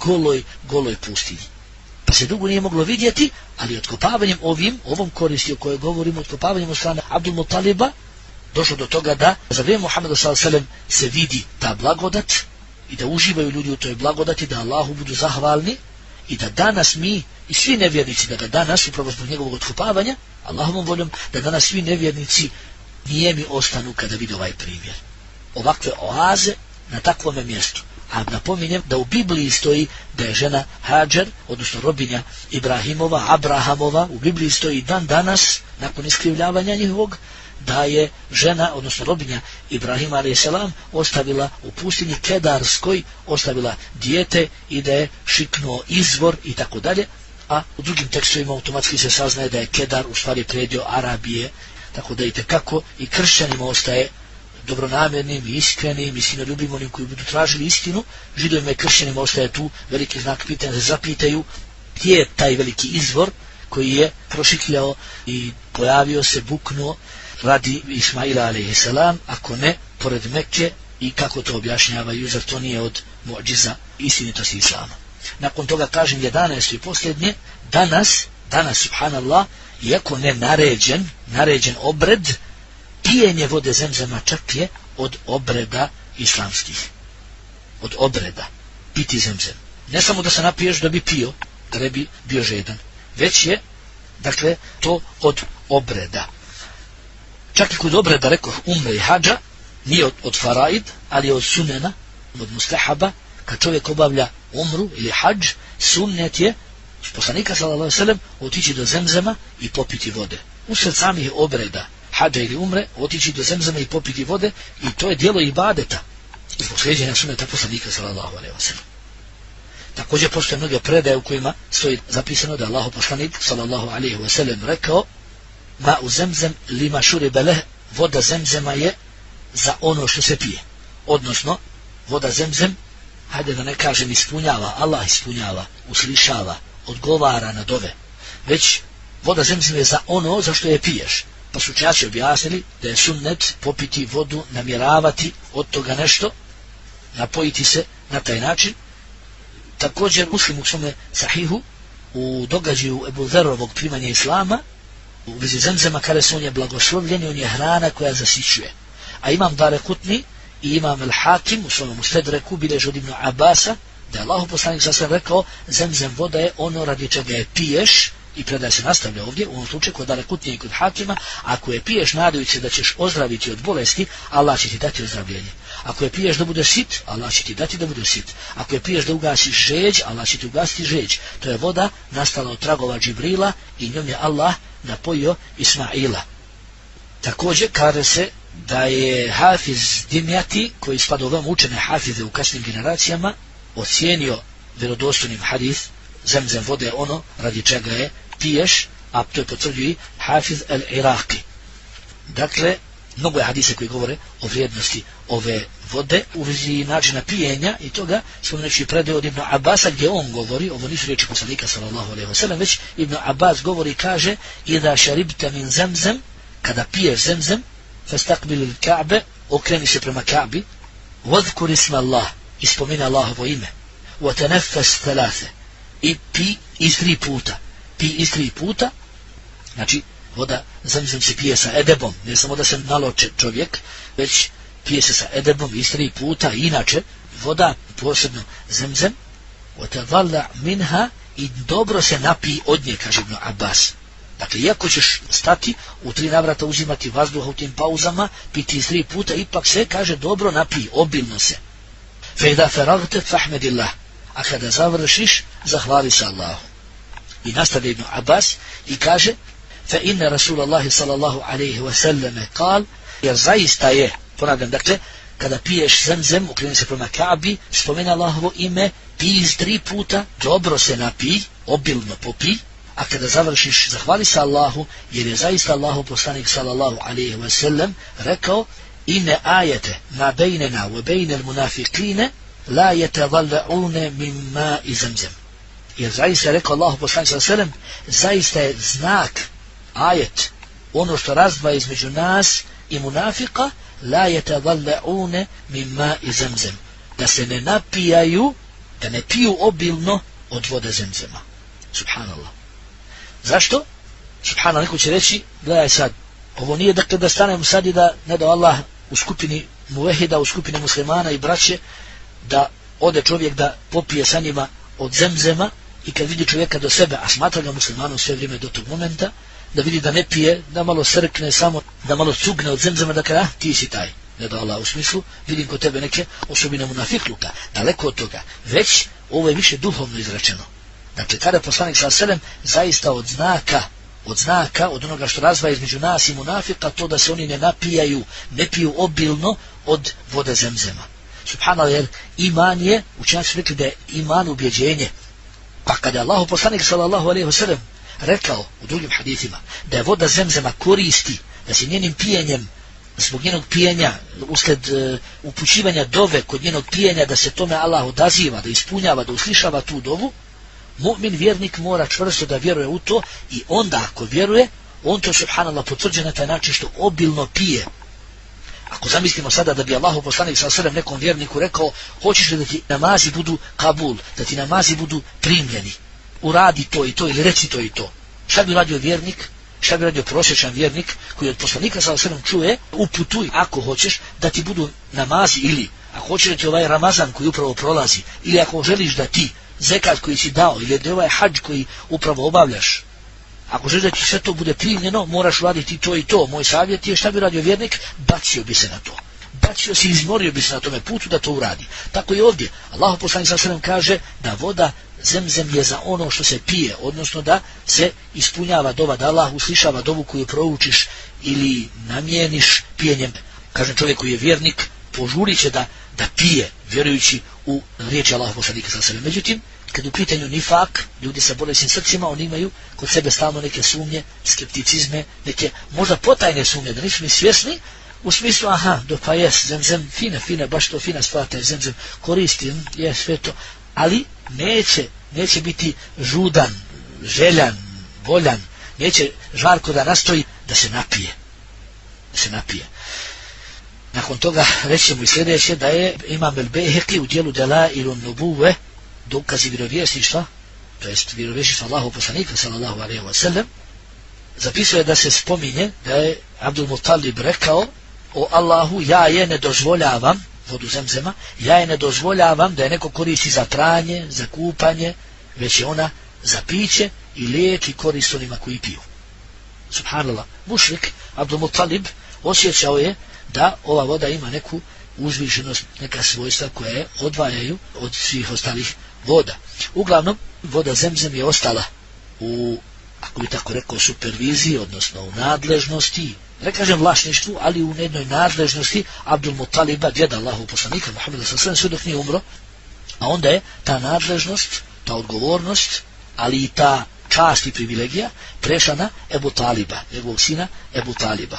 Speaker 2: goloj pustinji. Pa se dugo nije moglo vidjeti, ali otkopavanjem ovom koristi o kojoj govorimo, otkopavanjem od strane Abdul Mutaliba, došlo do toga da za vrijeme Muhammeda sallallahu alejhi ve sellem se vidi ta blagodat i da uživaju ljudi u toj blagodati, da Allahu budu zahvalni i da danas mi i svi nevjernici, da ga danas, upravo zbog njegovog otkopavanja, Allahovom voljom, da danas svi nevjernici nijemi ostanu kada vide ovaj primjer. Ovakve oaze na takvome mjestu. A napominjem da u Bibliji stoji da je žena Hadžar, odnosno robinja Ibrahimova, Abrahamova, u Bibliji stoji dan danas, nakon iskrivljavanja njihovog, da je žena, odnosno robinja Ibrahima a.s. ostavila u pustinji Kedarskoj, ostavila dijete i da je šiknuo izvor i tako dalje, a u drugim tekstovima automatski se saznaje da je Kedar u stvari predio Arabije, tako da i tekako i kršćanima ostaje dobronamjernim i iskrenim i sinoljubim onim koji budu tražili istinu, židovima i kršćanima ostaje tu veliki znak pitanja, da se zapitaju gdje je taj veliki izvor koji je prošikljao i pojavio se, buknuo radi Ismaila a.s. ako ne pored Mekke, i kako to objašnjavaju, zar to nije od mu'džiza istinitosti Islama. Nakon toga kažem 11. i posljednje, danas subhanallah, iako ne naređen obred, pijenje vode Zemzema čak je od obreda islamskih. Od obreda. Piti Zemzem. Ne samo da se napiješ da bi pio, da ne bi bio žedan, već je, dakle, to od obreda. Čak i kod obreda, rekao, umre i hadža, nije od faraid, ali je od sunena, od mustahaba, kad čovjek obavlja umru ili hadž, sunnet je, poslanika sallallahu alejhi ve sellem, otići do Zemzema i popiti vode. Usred samih obreda hadža ili umre, otići do Zemzema i popiti vode, i to je djelo ibadeta zbog slijeđenja sunneta poslanika sallallahu alejhi ve sellem. Također postoje mnoge predaje u kojima stoji zapisano da je Allahov poslanik sallallahu alejhi ve sellem rekao: ma u Zemzem lima šuribe leh, voda Zemzema je za ono što se pije. Odnosno, voda Zemzem, hajde da ne kažem ispunjava, Allah ispunjava, uslišava, odgovara na dove, već voda Zemzem je za ono za što je piješ. Pa su učenjaci objasnili da je sunnet popiti vodu, namjeravati od toga nešto, napojiti se na taj način. Također Muslim u svome sahihu, u događaju Ebu Zerovog primanja Islama, u vezi Zemzema, kada se on je blagoslovljen, on je hrana koja zasićuje. A imam Darekutni i imam Al-Hakim u svojom Mustedreku bilježe od Ibn Abasa da je Allahu poslanik sasvim rekao: Zemzem voda je ono radi čega je piješ, i predaj se nastavlja ovdje, u ovom slučaju kod Darekutnije i kod Hakima, ako je piješ nadajući se da ćeš ozdraviti od bolesti, Allah će ti dati ozdravljenje. Ako je piješ da budeš sit, Allah će ti dati da budeš sit. Ako je piješ da ugasiš žeđ, Allah će ti ugasiti žeđ. To je voda nastala od tragova Džibrila i njom je Allah napojio Ismaila. Također kaže se da je Hafiz Dimjati, koji spada u veoma učene hafize u kasnim generacijama, ocijenio vjerodostojnim hadis Zemzem vode ono radi čega je piješ, a to je potvrđuje Hafiz al-Iraqi. Dakle, Mnogo je hadise koji govore o vrijednosti ove vode u vezi načina pijenja i toga, spomenući predaju od Ibn Abasa gdje on govori, ovo nisu riječi poslanika sallallahu alejhi ve sellem, već Ibn Abbas govori i kaže: "Idha sharibta min zamzam", kada piješ zemzem, fastaqbil al-Ka'be, okreni se prema Ka'bi, wadhkur isma Allah, ispomeni Allahovo ime, wa tanaffas thalatha, i pi iz 3 puta. Pi iz 3 puta, znači voda zemzem se pije sa edebom, ne samo da se naloče čovjek, već pije se sa edebom iz 3 puta. Inače, voda, posebno zemzem, وَتَظَلَّ minha, i dobro se napij od nje, kaže Ibn Abbas. Dakle, iako ćeš stati u 3 navrata uzimati vazduha u tim pauzama, piti iz 3 puta, ipak se, kaže, dobro napij, obilno se. فَإِذَا فَرَغْتَ فَحْمَدِ اللَّهِ, a kada završiš, zahvali se Allahu. I nastavlja Ibn Abbas i kaže: فَإِنَّ رَسُولَ اللَّهِ صَلَى اللَّهُ عَلَيْهِ وَسَلَّمَ قال, jer zaista je, ponavljam, dakle, kada piješ zemzem, okreni se prema Ka'bi, spomeni Allahovo ime, pij iz 3 puta, dobro se napij, obilno popij, a kada završiš, zahvali se Allahu, jer je zaista Allahov poslanik sallallahu alejhi ve sellem rekao: "Inne ajete ma bejnena wa bejnel munafiqine la yatadalla'une min ma'i zamzam." Jer zaista je rekao Allahov poslanik sallallahu alejhi ve sellem, zaista je znak, ajet, ono što razdvaja između nas i munafika, la yatadalla'une min ma'i zamzam, da se ne napijaju, da ne piju obilno od vode zemzema. Subhanallah. Zašto? Subhanallah, neko će reći: gledaj sad, ovo nije dakle da stanemo sad i da ne da Allah u skupini muvehida, u skupini muslimana i braće, da ode čovjek da popije sa njima od zemzema i kad vidi čovjeka do sebe, a smatra ga muslimanom sve vrijeme do tog momenta, da vidi da ne pije, da malo srkne, samo da malo cugne od zemzema, da kada ti si taj. Ne da Allah u smislu, vidim kod tebe neke osobine munafikluka, daleko od toga, već ovo je više duhovno izrečeno. Dakle, kada poslanik sallallahu alejhi ve sellem zaista od znaka, od onoga što razdvaja između nas i munafika, to da se oni ne napijaju, ne piju obilno od vode zemzema. Subhanallah, jer iman je, učenjaci su rekli da je iman ubjeđenje. Pa kada je Allahov poslanik sallallahu alejhi ve sellem rekao u drugim hadithima da je voda zemzema koristi, da se njenim pijenjem, zbog njenog pijenja, usled upućivanja dove kod njenog pijenja, da se tome Allah odaziva, da ispunjava, da uslišava tu dovu, mu'min, vjernik, mora čvrsto da vjeruje u to, i onda ako vjeruje, on to subhanallah potvrđuje na taj način što obilno pije. Ako zamislimo sada da bi Allahov poslanik sallallahu alejhi ve sellem nekom vjerniku rekao: hoćeš li da ti namazi budu kabul, da ti namazi budu primljeni, uradi to i to ili reci to i to. Šta bi radio vjernik? Šta bi radio prosječan vjernik koji od poslanika sallallahu alejhi ve sellem čuje: uputuj ako hoćeš da ti budu namazi, ili ako hoćeš da ti ovaj Ramazan koji upravo prolazi, ili ako želiš da ti zekat koji si dao, ili da ovaj hadž koji upravo obavljaš, ako želiš da ti sve to bude primljeno, moraš raditi to i to. Moj savjet je, šta bi radio vjernik? Bacio bi se na to. Bacio se i izmorio bi se na tome putu da to uradi. Tako i ovdje. Allahov poslanik sallallahu alejhi ve sellem kaže da voda zemzem je za ono što se pije, odnosno da se ispunjava dova, da Allah uslišava dovu koju proučiš ili namijeniš pijenjem. Kažem, čovjek koji je vjernik požurit će da pije, vjerujući u riječi Allahov poslanika sallallahu alejhi ve sellem. Međutim, kad u pitanju nifak, ljudi sa bolesnim srcima, oni imaju kod sebe stalno neke sumnje, skepticizme, neke možda potajne sumnje, da nisu ni svjesni, u smislu: aha, pa jes, zemzem, fina, baš to fina stvar, taj zemzem koristim, je sve to, ali neće biti žudan, željan, voljan, neće žarko da nastoji da se napije. Nakon toga rećemo i sljedeće, da je Imam el-Bejheqi u dijelu Delailun Nubuve, dokazi vjerovjesništva, to jest vjerovjesništva Allahov poslanika sallallahu alejhi ve sellem, zapisuje da se spominje da je Abdul Muttalib rekao: o Allahu, ja je ne dozvoljavam, vodu zemzema, ja je ne dozvoljavam da je neko koristi za pranje, za kupanje, već je ona za piće i lijek i korist onima koji piju. Subhanallah, mušrik Abdul Muttalib osjećao je da ova voda ima neku uzvišenost, neka svojstva koje odvajaju od svih ostalih voda. Uglavnom, voda zemzem je ostala u, ako bi tako rekao, superviziji, odnosno u nadležnosti, ne kažem vlasništvu, ali u jednoj nadležnosti Abdul Muttaliba, djeda Allahov poslanika Muhameda sallallahu alejhi ve sellem, sve dok nije umro. A onda je ta nadležnost, ta odgovornost, ali i ta čast i privilegija prešla na Ebu Taliba, njegovog sina Ebu Taliba.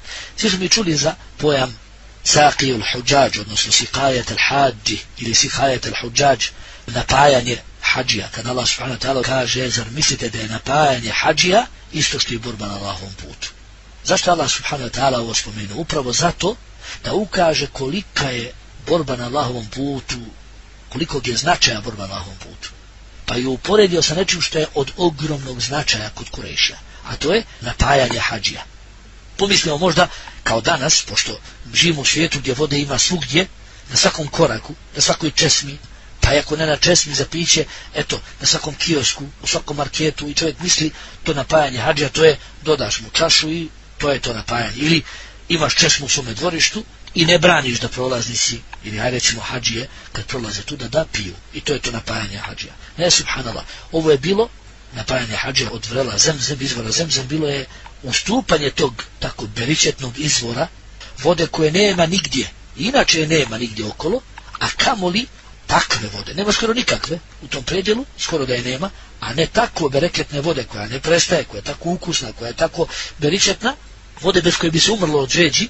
Speaker 2: Svi smo mi čuli za pojam saqiyul huđađ, odnosno sikajet al-hađi ili sikajet al-huđađ, napajanje hađija. Kad Allah subhanahu wa ta'ala kaže, zar mislite da je napajanje hađija isto što i borba na Allahovom putu? Zašto Allah subhanahu wa ta'ala ovo spomenuo? Upravo zato da ukaže kolika je borba na Allahovom putu, kolikog je značaja borba na Allahovom putu. Pa je uporedio sa nečim što je od ogromnog značaja kod Kurejša, a to je napajanje hađija. Pomislimo možda kao danas, pošto živimo u svijetu gdje vode ima svugdje, na svakom koraku, na svakoj česmi, pa ako ne na česmi za piće, eto, na svakom kiosku, u svakom marketu, i čovjek misli to napajanje hađija, to je dodaš mu čašu i to je to napajanje. Ili imaš česmu u svome dvorištu i ne braniš da prolaznici, ili hajde recimo hađije, kad prolaze tu da piju, i to je to napajanje hađija. Ne, subhanallah, ovo je bilo napajanje hađija od vrela Zemzem, izvora Zemzem, bilo je ustupanje tog tako beričetnog izvora vode koje nema nigdje, inače je nema nigdje okolo, a kamoli takve vode, nema skoro nikakve u tom predjelu, skoro da je nema, a ne tako bereketne vode koja ne prestaje, koja je tako ukusna, koja je tako beričetna, vode bez koje bi se umrlo od žeđi,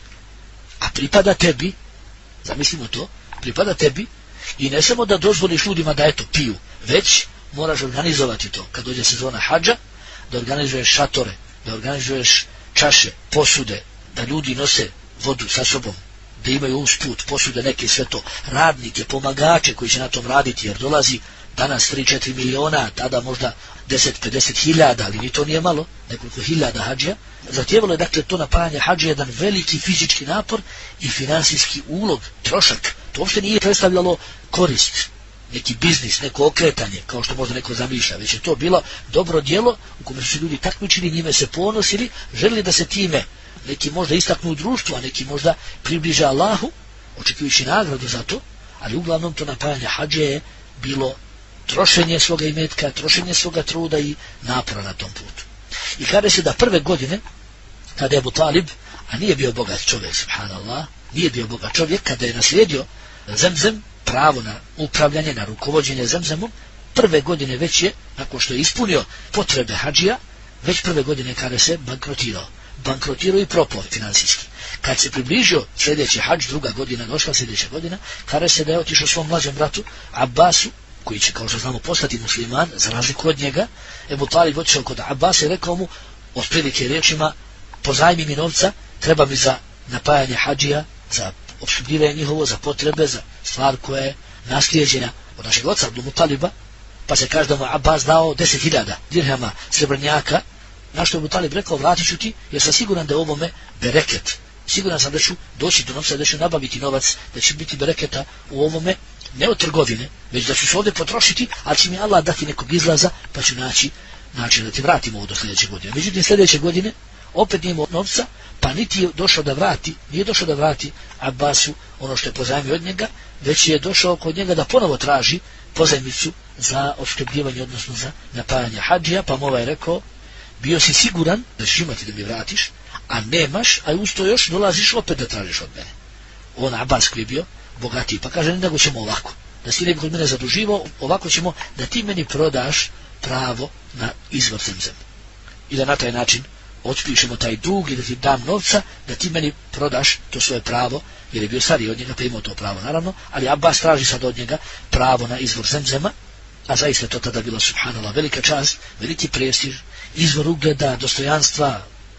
Speaker 2: a pripada tebi, zamislimo to, pripada tebi, i ne samo da dozvoliš ljudima da eto piju, već moraš organizovati to kad dođe sezona hadža, da organizuješ šatore, da organizuješ čaše, posude, da ljudi nose vodu sa sobom, da imaju usput, posude neke, sve to, radnike, pomagače koji će na tom raditi, jer dolazi danas 3-4 miliona, tada možda 10-50 hiljada, ali ni to nije malo, nekoliko hiljada hađija. Zahtijevalo je dakle to napajanje hađija jedan veliki fizički napor i finansijski ulog, trošak. To uopšte nije predstavljalo korist, neki biznis, neko okretanje, kao što možda neko zamišlja, već je to bilo dobro djelo u kome su ljudi takmičili, njime se ponosili, želili da se time neki možda istaknu u društvu, a neki možda približe Allahu, očekujući nagradu za to, ali uglavnom to napajanje hađije je bilo trošenje svoga imetka, trošenje svoga truda i napora na tom putu. I kada se da prve godine, kada je Abu Talib, a nije bio bogat čovjek, subhanallah, nije bio bogat čovjek, kada je naslijedio Zemzem, pravo na upravljanje, na rukovođenje Zemzemom, prve godine već je, nakon što je ispunio potrebe hađija, već prve godine kada se bankrotirao i propao finansijski. Kad se približio sljedeći hadž, druga godina, došla sljedeća godina, kada se da je otišao svom mlađem bratu Abbasu, koji će, kao što znamo, postati musliman, za razliku od njega, Ebu Talib otišao kod Abbasa i rekao mu, otprilike riječima, pozajmi mi novca, treba mi za napajanje hađija, za opskrbljivanje njihovo, za potrebe, za stvar koja je naslijeđena od našeg oca Abdul Mutaliba, pa se kaže da mu Abbas dao 10.000 dirhama srebrnjaka, na što je Abu Talib rekao, vratit ću ti, jer sam siguran da je ovome bereket. Siguran sam da ću doći do novca, da ću nabaviti novac, da će biti bereketa u ovome, ne od trgovine, već da ću se ovdje potrošiti, ali će mi Allah dati nekog izlaza, pa ću naći način da ti vratim ovo do sljedeće godine. Međutim, sljedeće godine opet nije imao novca, pa niti je došao da vrati, nije došao da vrati Abbasu ono što je pozajmio od njega, već je došao kod njega da ponovo traži pozajmicu za opskrbljivanje, odnosno za napajanje hađija, pa mu ovaj rekao, bio si siguran da ćeš imati da mi vratiš, a nemaš, a uz to još dolaziš opet da tražiš od mene. On Abbas koji je bio bogatiji, pa kaže, nego ćemo ovako, da si ne bi kod mene zaduživao, ovako ćemo da ti meni prodaš pravo na izvor Zemzem. I da na taj način otpišemo taj dug i da ti dam novca, da ti meni prodaš to svoje pravo, jer je bio stariji od njega, pa imao to pravo naravno, ali Abbas traži sad od njega pravo na izvor Zemzema, a zaista to tada bila, subhanallah, velika čast, veliki prestiž, izvor ugleda, dostojanstva,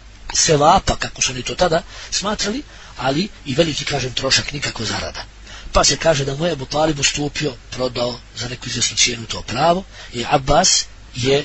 Speaker 2: sevapa, kako su oni to tada smatrali, ali i veliki, kažem, trošak, nikako zarada. Pa se kaže da mu je Abu Talib ustupio, prodao za neku izvjesnu cijenu to pravo, i Abbas je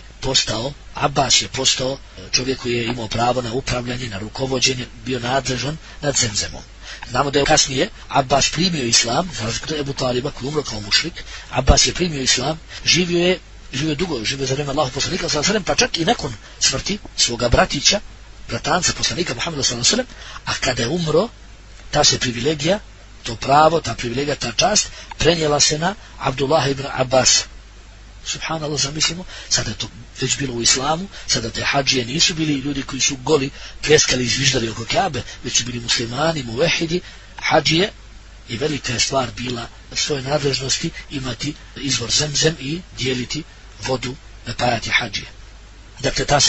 Speaker 2: postao čovjek koji je imao pravo na upravljanje, na rukovođenje, bio nadležan nad Zemzemom. Znamo da je kasnije Abbas primio islam, za razliku od Abu Taliba koji umro kao mušrik. Abbas je primio islam, živio je dugo, živio za vrijeme Allahov poslanika sallallahu alejhi ve sellem, pa čak i nakon smrti svoga bratanca poslanika Muhameda sallallahu alejhi ve sellem, a kada je umro, ta se privilegija, to pravo, ta privilegija, ta čast prenijela se na Abdullah ibn Abbas. Subhanallah, zamislimo, sada je to već bilo u islamu, sada te hađije nisu bili ljudi koji su goli, pljeskali i zviždali oko Kabe, već su bili muslimani, muvehidi, hađije, i velika je stvar bila svoje nadležnosti imati izvor Zemzem i dijeliti vodu, napajati hađije. Dakle, ta se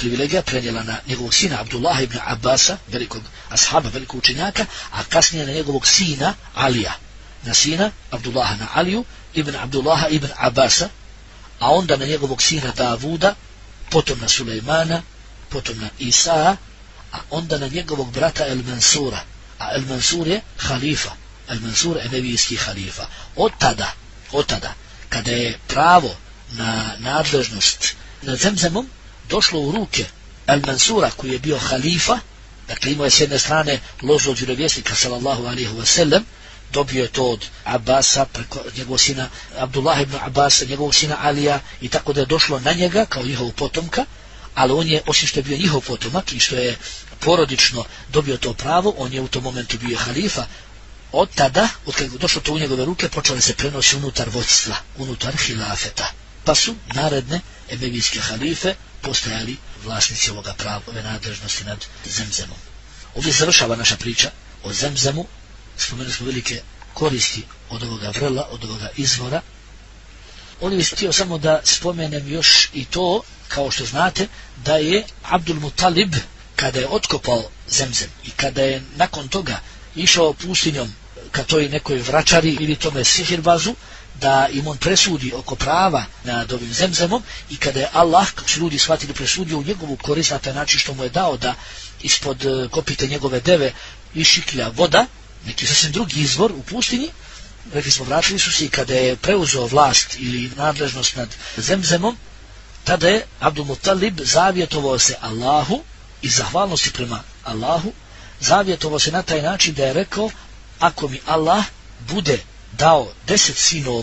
Speaker 2: privilegija prenijela na njegovog sina Abdullaha ibn Abbasa, velikog ashaba, velikog učenjaka, a kasnije na njegovog sina Alija, na sina Abdullaha, na Aliju ibn Abdullaha ibn Abbasa, a onda na njegovog sina Davuda, potom na Sulejmana, potom na Isaa, a onda na njegovog brata El Mansura, a El Mansur je halifa, El Mansur je nevijski halifa. Od tada, kada je pravo na nadležnost nad Zemzemom došlo u ruke El Mansura, koji je bio halifa, dakle imao je s jedne strane lozu od vjerovjesnika sallallahu alaihi wa sallam, dobio je to od Abbasa, preko njegovog sina Abdullah ibn Abbasa, njegovog sina Alija, i tako da je došlo na njega kao njihovog potomka, ali on je, osim što je bio njihov potomak i što je porodično dobio to pravo, on je u tom momentu bio halifa. Od tada, od kada je došlo to u njegove ruke, počele se prenosi unutar vodstva, unutar hilafeta. Pa su naredne emevijske halife postajali vlasnici ovoga prava, ove nadležnosti nad Zemzemom. Ovdje završava naša priča o Zemzemu. Spomenuli smo velike koristi od ovoga vrela, od ovoga izvora. Ovdje bih htio samo da spomenem još i to, kao što znate, da je Abdul Mutalib, kada je otkopao Zemzem i kada je nakon toga išao pustinjom ka toj nekoj vračari ili tome sihirbazu, da im on presudi oko prava nad ovim Zemzemom, i kada je Allah, kako su ljudi shvatili, presudio u njegovu korist na taj način što mu je dao da ispod kopite njegove deve iščiklja voda, neki sasvim drugi izvor u pustinji, rekli smo, vratili su se, i kada je preuzeo vlast ili nadležnost nad Zemzemom, tada je Abdul Mutalib zavjetovao se Allahu i zahvalnosti prema Allahu, zavjetovao se na taj način da je rekao: ako mi Allah bude dao 10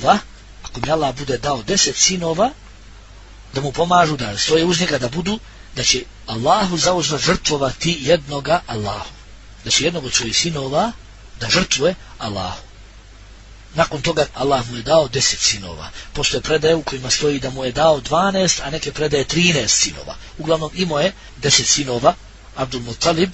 Speaker 2: sinova, da mu pomažu, da stoje uz njega, da će Allahu zauzvrat žrtvovati jednoga Allahu, da će jednog od svojih sinova da žrtvuje Allahu. Nakon toga Allah mu je dao 10 sinova. Postoje predaje u kojima stoji da mu je dao 12, a neke predaje 13 sinova. Uglavnom imao je 10 sinova Abdul Mutalib,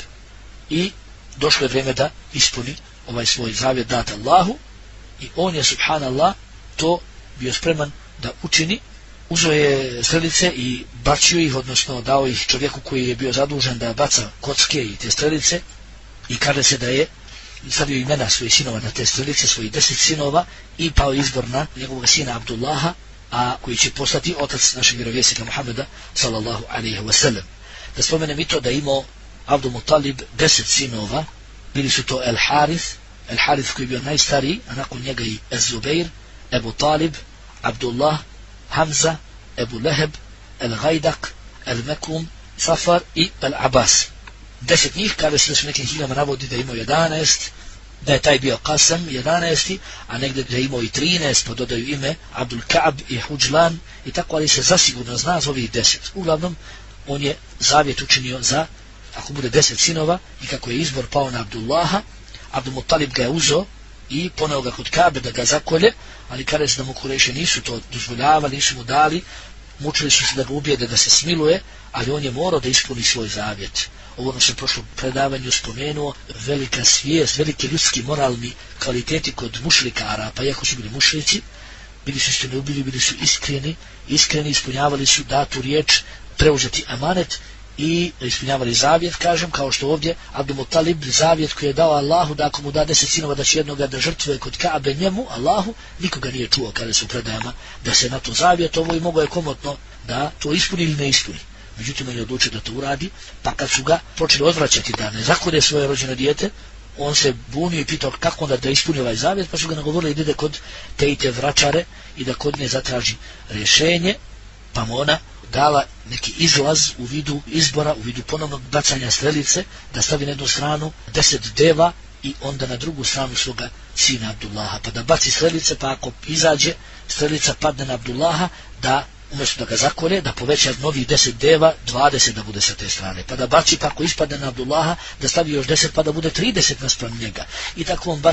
Speaker 2: i došlo je vrijeme da ispuni ovaj svoj zavjet dat Allahu, i on je, subhanallah, to bio spreman da učini. Uzeo je strelice i bacio ih, odnosno dao ih čovjeku koji je bio zadužen da baca kocke i te strelice, i kaže se da je stavio imena svojih sinova na te strelice, svojih 10 sinova, i pao izbor na njegovog sina Abdullaha, a koji će postati otac našeg vjerovjesnika Muhammeda sallallahu alaihi wa sallam. Da spomenem i to da imao Abdul Mutalib 10 sinova. Bili su to El Harith koji je bio najstariji, a nakon njega i Ez-Zubeir, Ebu Talib, Abdullah, Hamza, Ebu Leheb, El Gajdak, El Mekum, Safar i El Abbas. 10 njih, kada se da su nekim knjigama navodi da imao 11, da je taj bio Qasam 11, a negdje da je imao i 13, pa dodaju ime Abdul Ka'b i Huđlan, i tako, ali se zasigurno zna za ovih 10. Uglavnom, on je zavjet učinio za, ako bude 10 sinova, i kako je izbor pao na Abdullaha, Abdul Mutalib ga je uzeo i poneo ga kod Kabe da ga zakolje, ali kada se da mu Kurejše nisu to dozvoljavali, nisu mu dali, mučili su se da ga ubijede, da se smiluje, ali on je morao da ispuni svoj zavjet. Ovo nam se u prošlom predavanju spomenuo, velika svijest, veliki ljudski moralni kvaliteti kod mušlika Arapa, iako su bili mušlici, bili su istinoljubivi, bili su iskreni, ispunjavali su datu riječ, preuzeti amanet i ispunjavali zavjet, kažem, kao što ovdje Abdul Mutalib, zavjet koji je dao Allahu da ako mu da 10 sinova da će jednoga da žrtvuje kod Kaabe njemu, Allahu, nikoga nije čuo kada su predajama da se na to zavjet ovo, i mogo je komotno da to ispuni ili ne ispuni. Međutim, on je odlučio da to uradi, pa kad su ga počeli odvraćati da ne zakolje svoje rođeno dijete, on se bunio i pitao kako onda da ispuni ovaj zavjet, pa su ga nagovorili da ide kod te i te vračare i da kod nje zatraži rješenje, pa mu ona dala neki izlaz u vidu izbora, u vidu ponovnog bacanja strelice, da stavi na jednu stranu 10 deva i onda na drugu stranu svoga sina Abdullaha, pa da baci strelice, pa ako izađe strelica padne na Abdullaha, da umjesto da ga zakolje, da poveća novih 10 deva, 20 da bude sa te strane, pa da baci, pa ako ispadne na Abdullaha, da stavi još 10, pa da bude 30 naspram njega. I tako on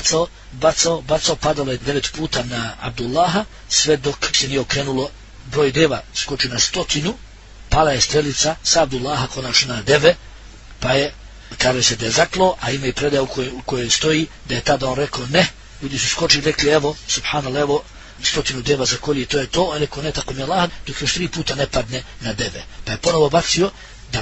Speaker 2: bacao, padalo je 9 puta na Abdullaha, sve dok se nije okrenulo, broj deva skoči na 100, pala je strelica sa Abdullaha konačno na deve, pa je, kaže se da je zaklo, a ima i predaja u kojoj stoji da je tada on rekao ne, ljudi su skočili i rekli evo, subhanallah, evo 100 deva za kolje, to je to, a rekao ne, tako mi je Allah, dok još 3 puta ne padne na deve. Pa je ponovo bacio da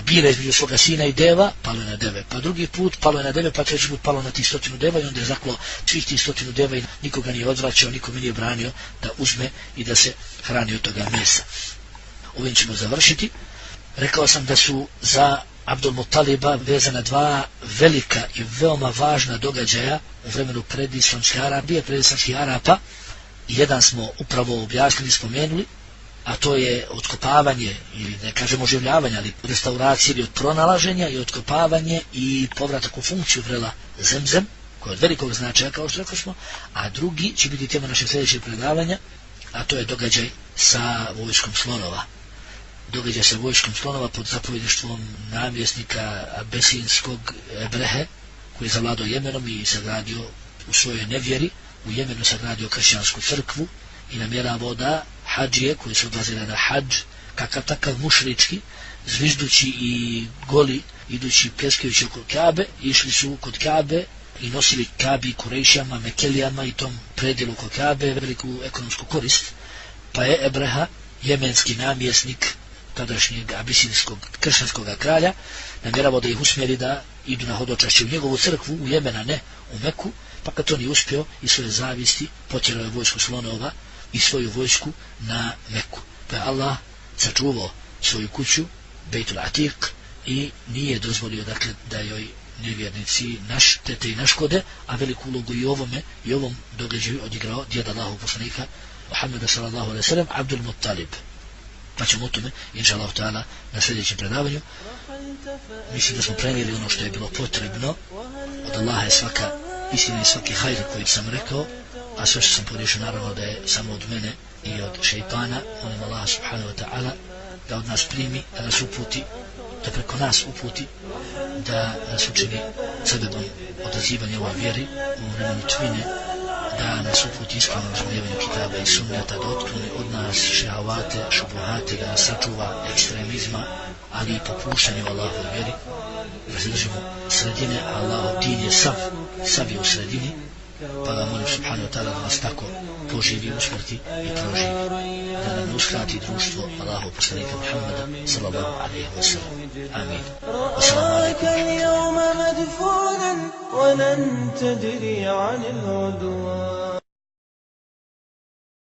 Speaker 2: bira između svoga sina i deva, palo je na deve. Pa drugi put palo je na deve, pa treći put palo na tih 100 deva i onda je zaklao svih tih 100 deva i nikoga nije odvraćao, nikome nije branio da uzme i da se hrani od toga mesa. Ovim ćemo završiti. Rekao sam da su za Abdul Mutaliba vezana dva velika i veoma važna događaja u vremenu predislamske Arabije, predislamskih Arapa. Jedan smo upravo objasnili, spomenuli, a to je otkopavanje, ili ne kažemo oživljavanje, ali restauracije ili od pronalaženja i otkopavanje i povratak u funkciju vrela Zemzem, koja je od velikog značaja, kao što rekli smo, a drugi će biti tema našeg sljedećeg predavanja, a to je događaj sa vojskom slonova. Događaj sa vojskom slonova pod zapovjedništvom namjesnika abesinskog Ebrehe, koji je zavladao Jemenom i sagradio u svojoj nevjeri, u Jemenu sagradio kršćansku crkvu i namjeravao da hadžije koji su odlazili na hadž, kakav takav mušrički, zviždući i goli, idući pljeskajući oko Kabe, išli su kod Kabe i nosili Kabi, Kurejšama, Mekelijama i tom predjelu oko Kabe veliku ekonomsku korist. Pa je Ebreha, jemenski namjesnik tadašnjeg abisinskog kršćanskog kralja, namjeravao da ih usmjeri da idu na hodočašće u njegovu crkvu, u Jemena, ne u Meku, pa kad to nije uspio i svoje zavisti potjerao je vojsku slonova i svoju vojsku na Meku. Pa je Allah sačuvao svoju kuću, Bejtul Atik, i nije dozvolio dakle da joj nevjernici naštete i naškode, a veliku ulogu i ovom događaju odigrao djed Allahov poslanika Muhammeda sallallahu alejhi ve sellem, Abdul Muttalib. Pa ćemo o tome, inša Allah ta'ala, na sljedećem predavanju. Mislim da smo prenijeli ono što je bilo potrebno. Od Allaha je svaka istina i svaki hajr koji sam rekao, a sve što sam pogriješio naravno da je samo od mene i od šeitana. Molim Allaha subhanahu wa ta'ala da od nas primi, da nas uputi, da preko nas uputi, da nas učini sebebom odazivanja ovoj vjeri u vremenu tvine, da nas uputi ispravnom razumijevanju kitaba i sunneta, da otkloni od nas šehavate, šubuhate, da nas sačuva ekstremizma, ali i popuštanje u Allahovoj vjeri, da se držimo sredine, a Allahov din je sav je u sredini, pa ga molim subhanahu wa ta'ala da nas tako poživi u smrti i proživi, da nam uskrati društvo Allahov poslanika Muhammeda sallallahu alaihi wa sallam. Amin. Wassalamu alaikum.
Speaker 1: ولن تدري عن العدوان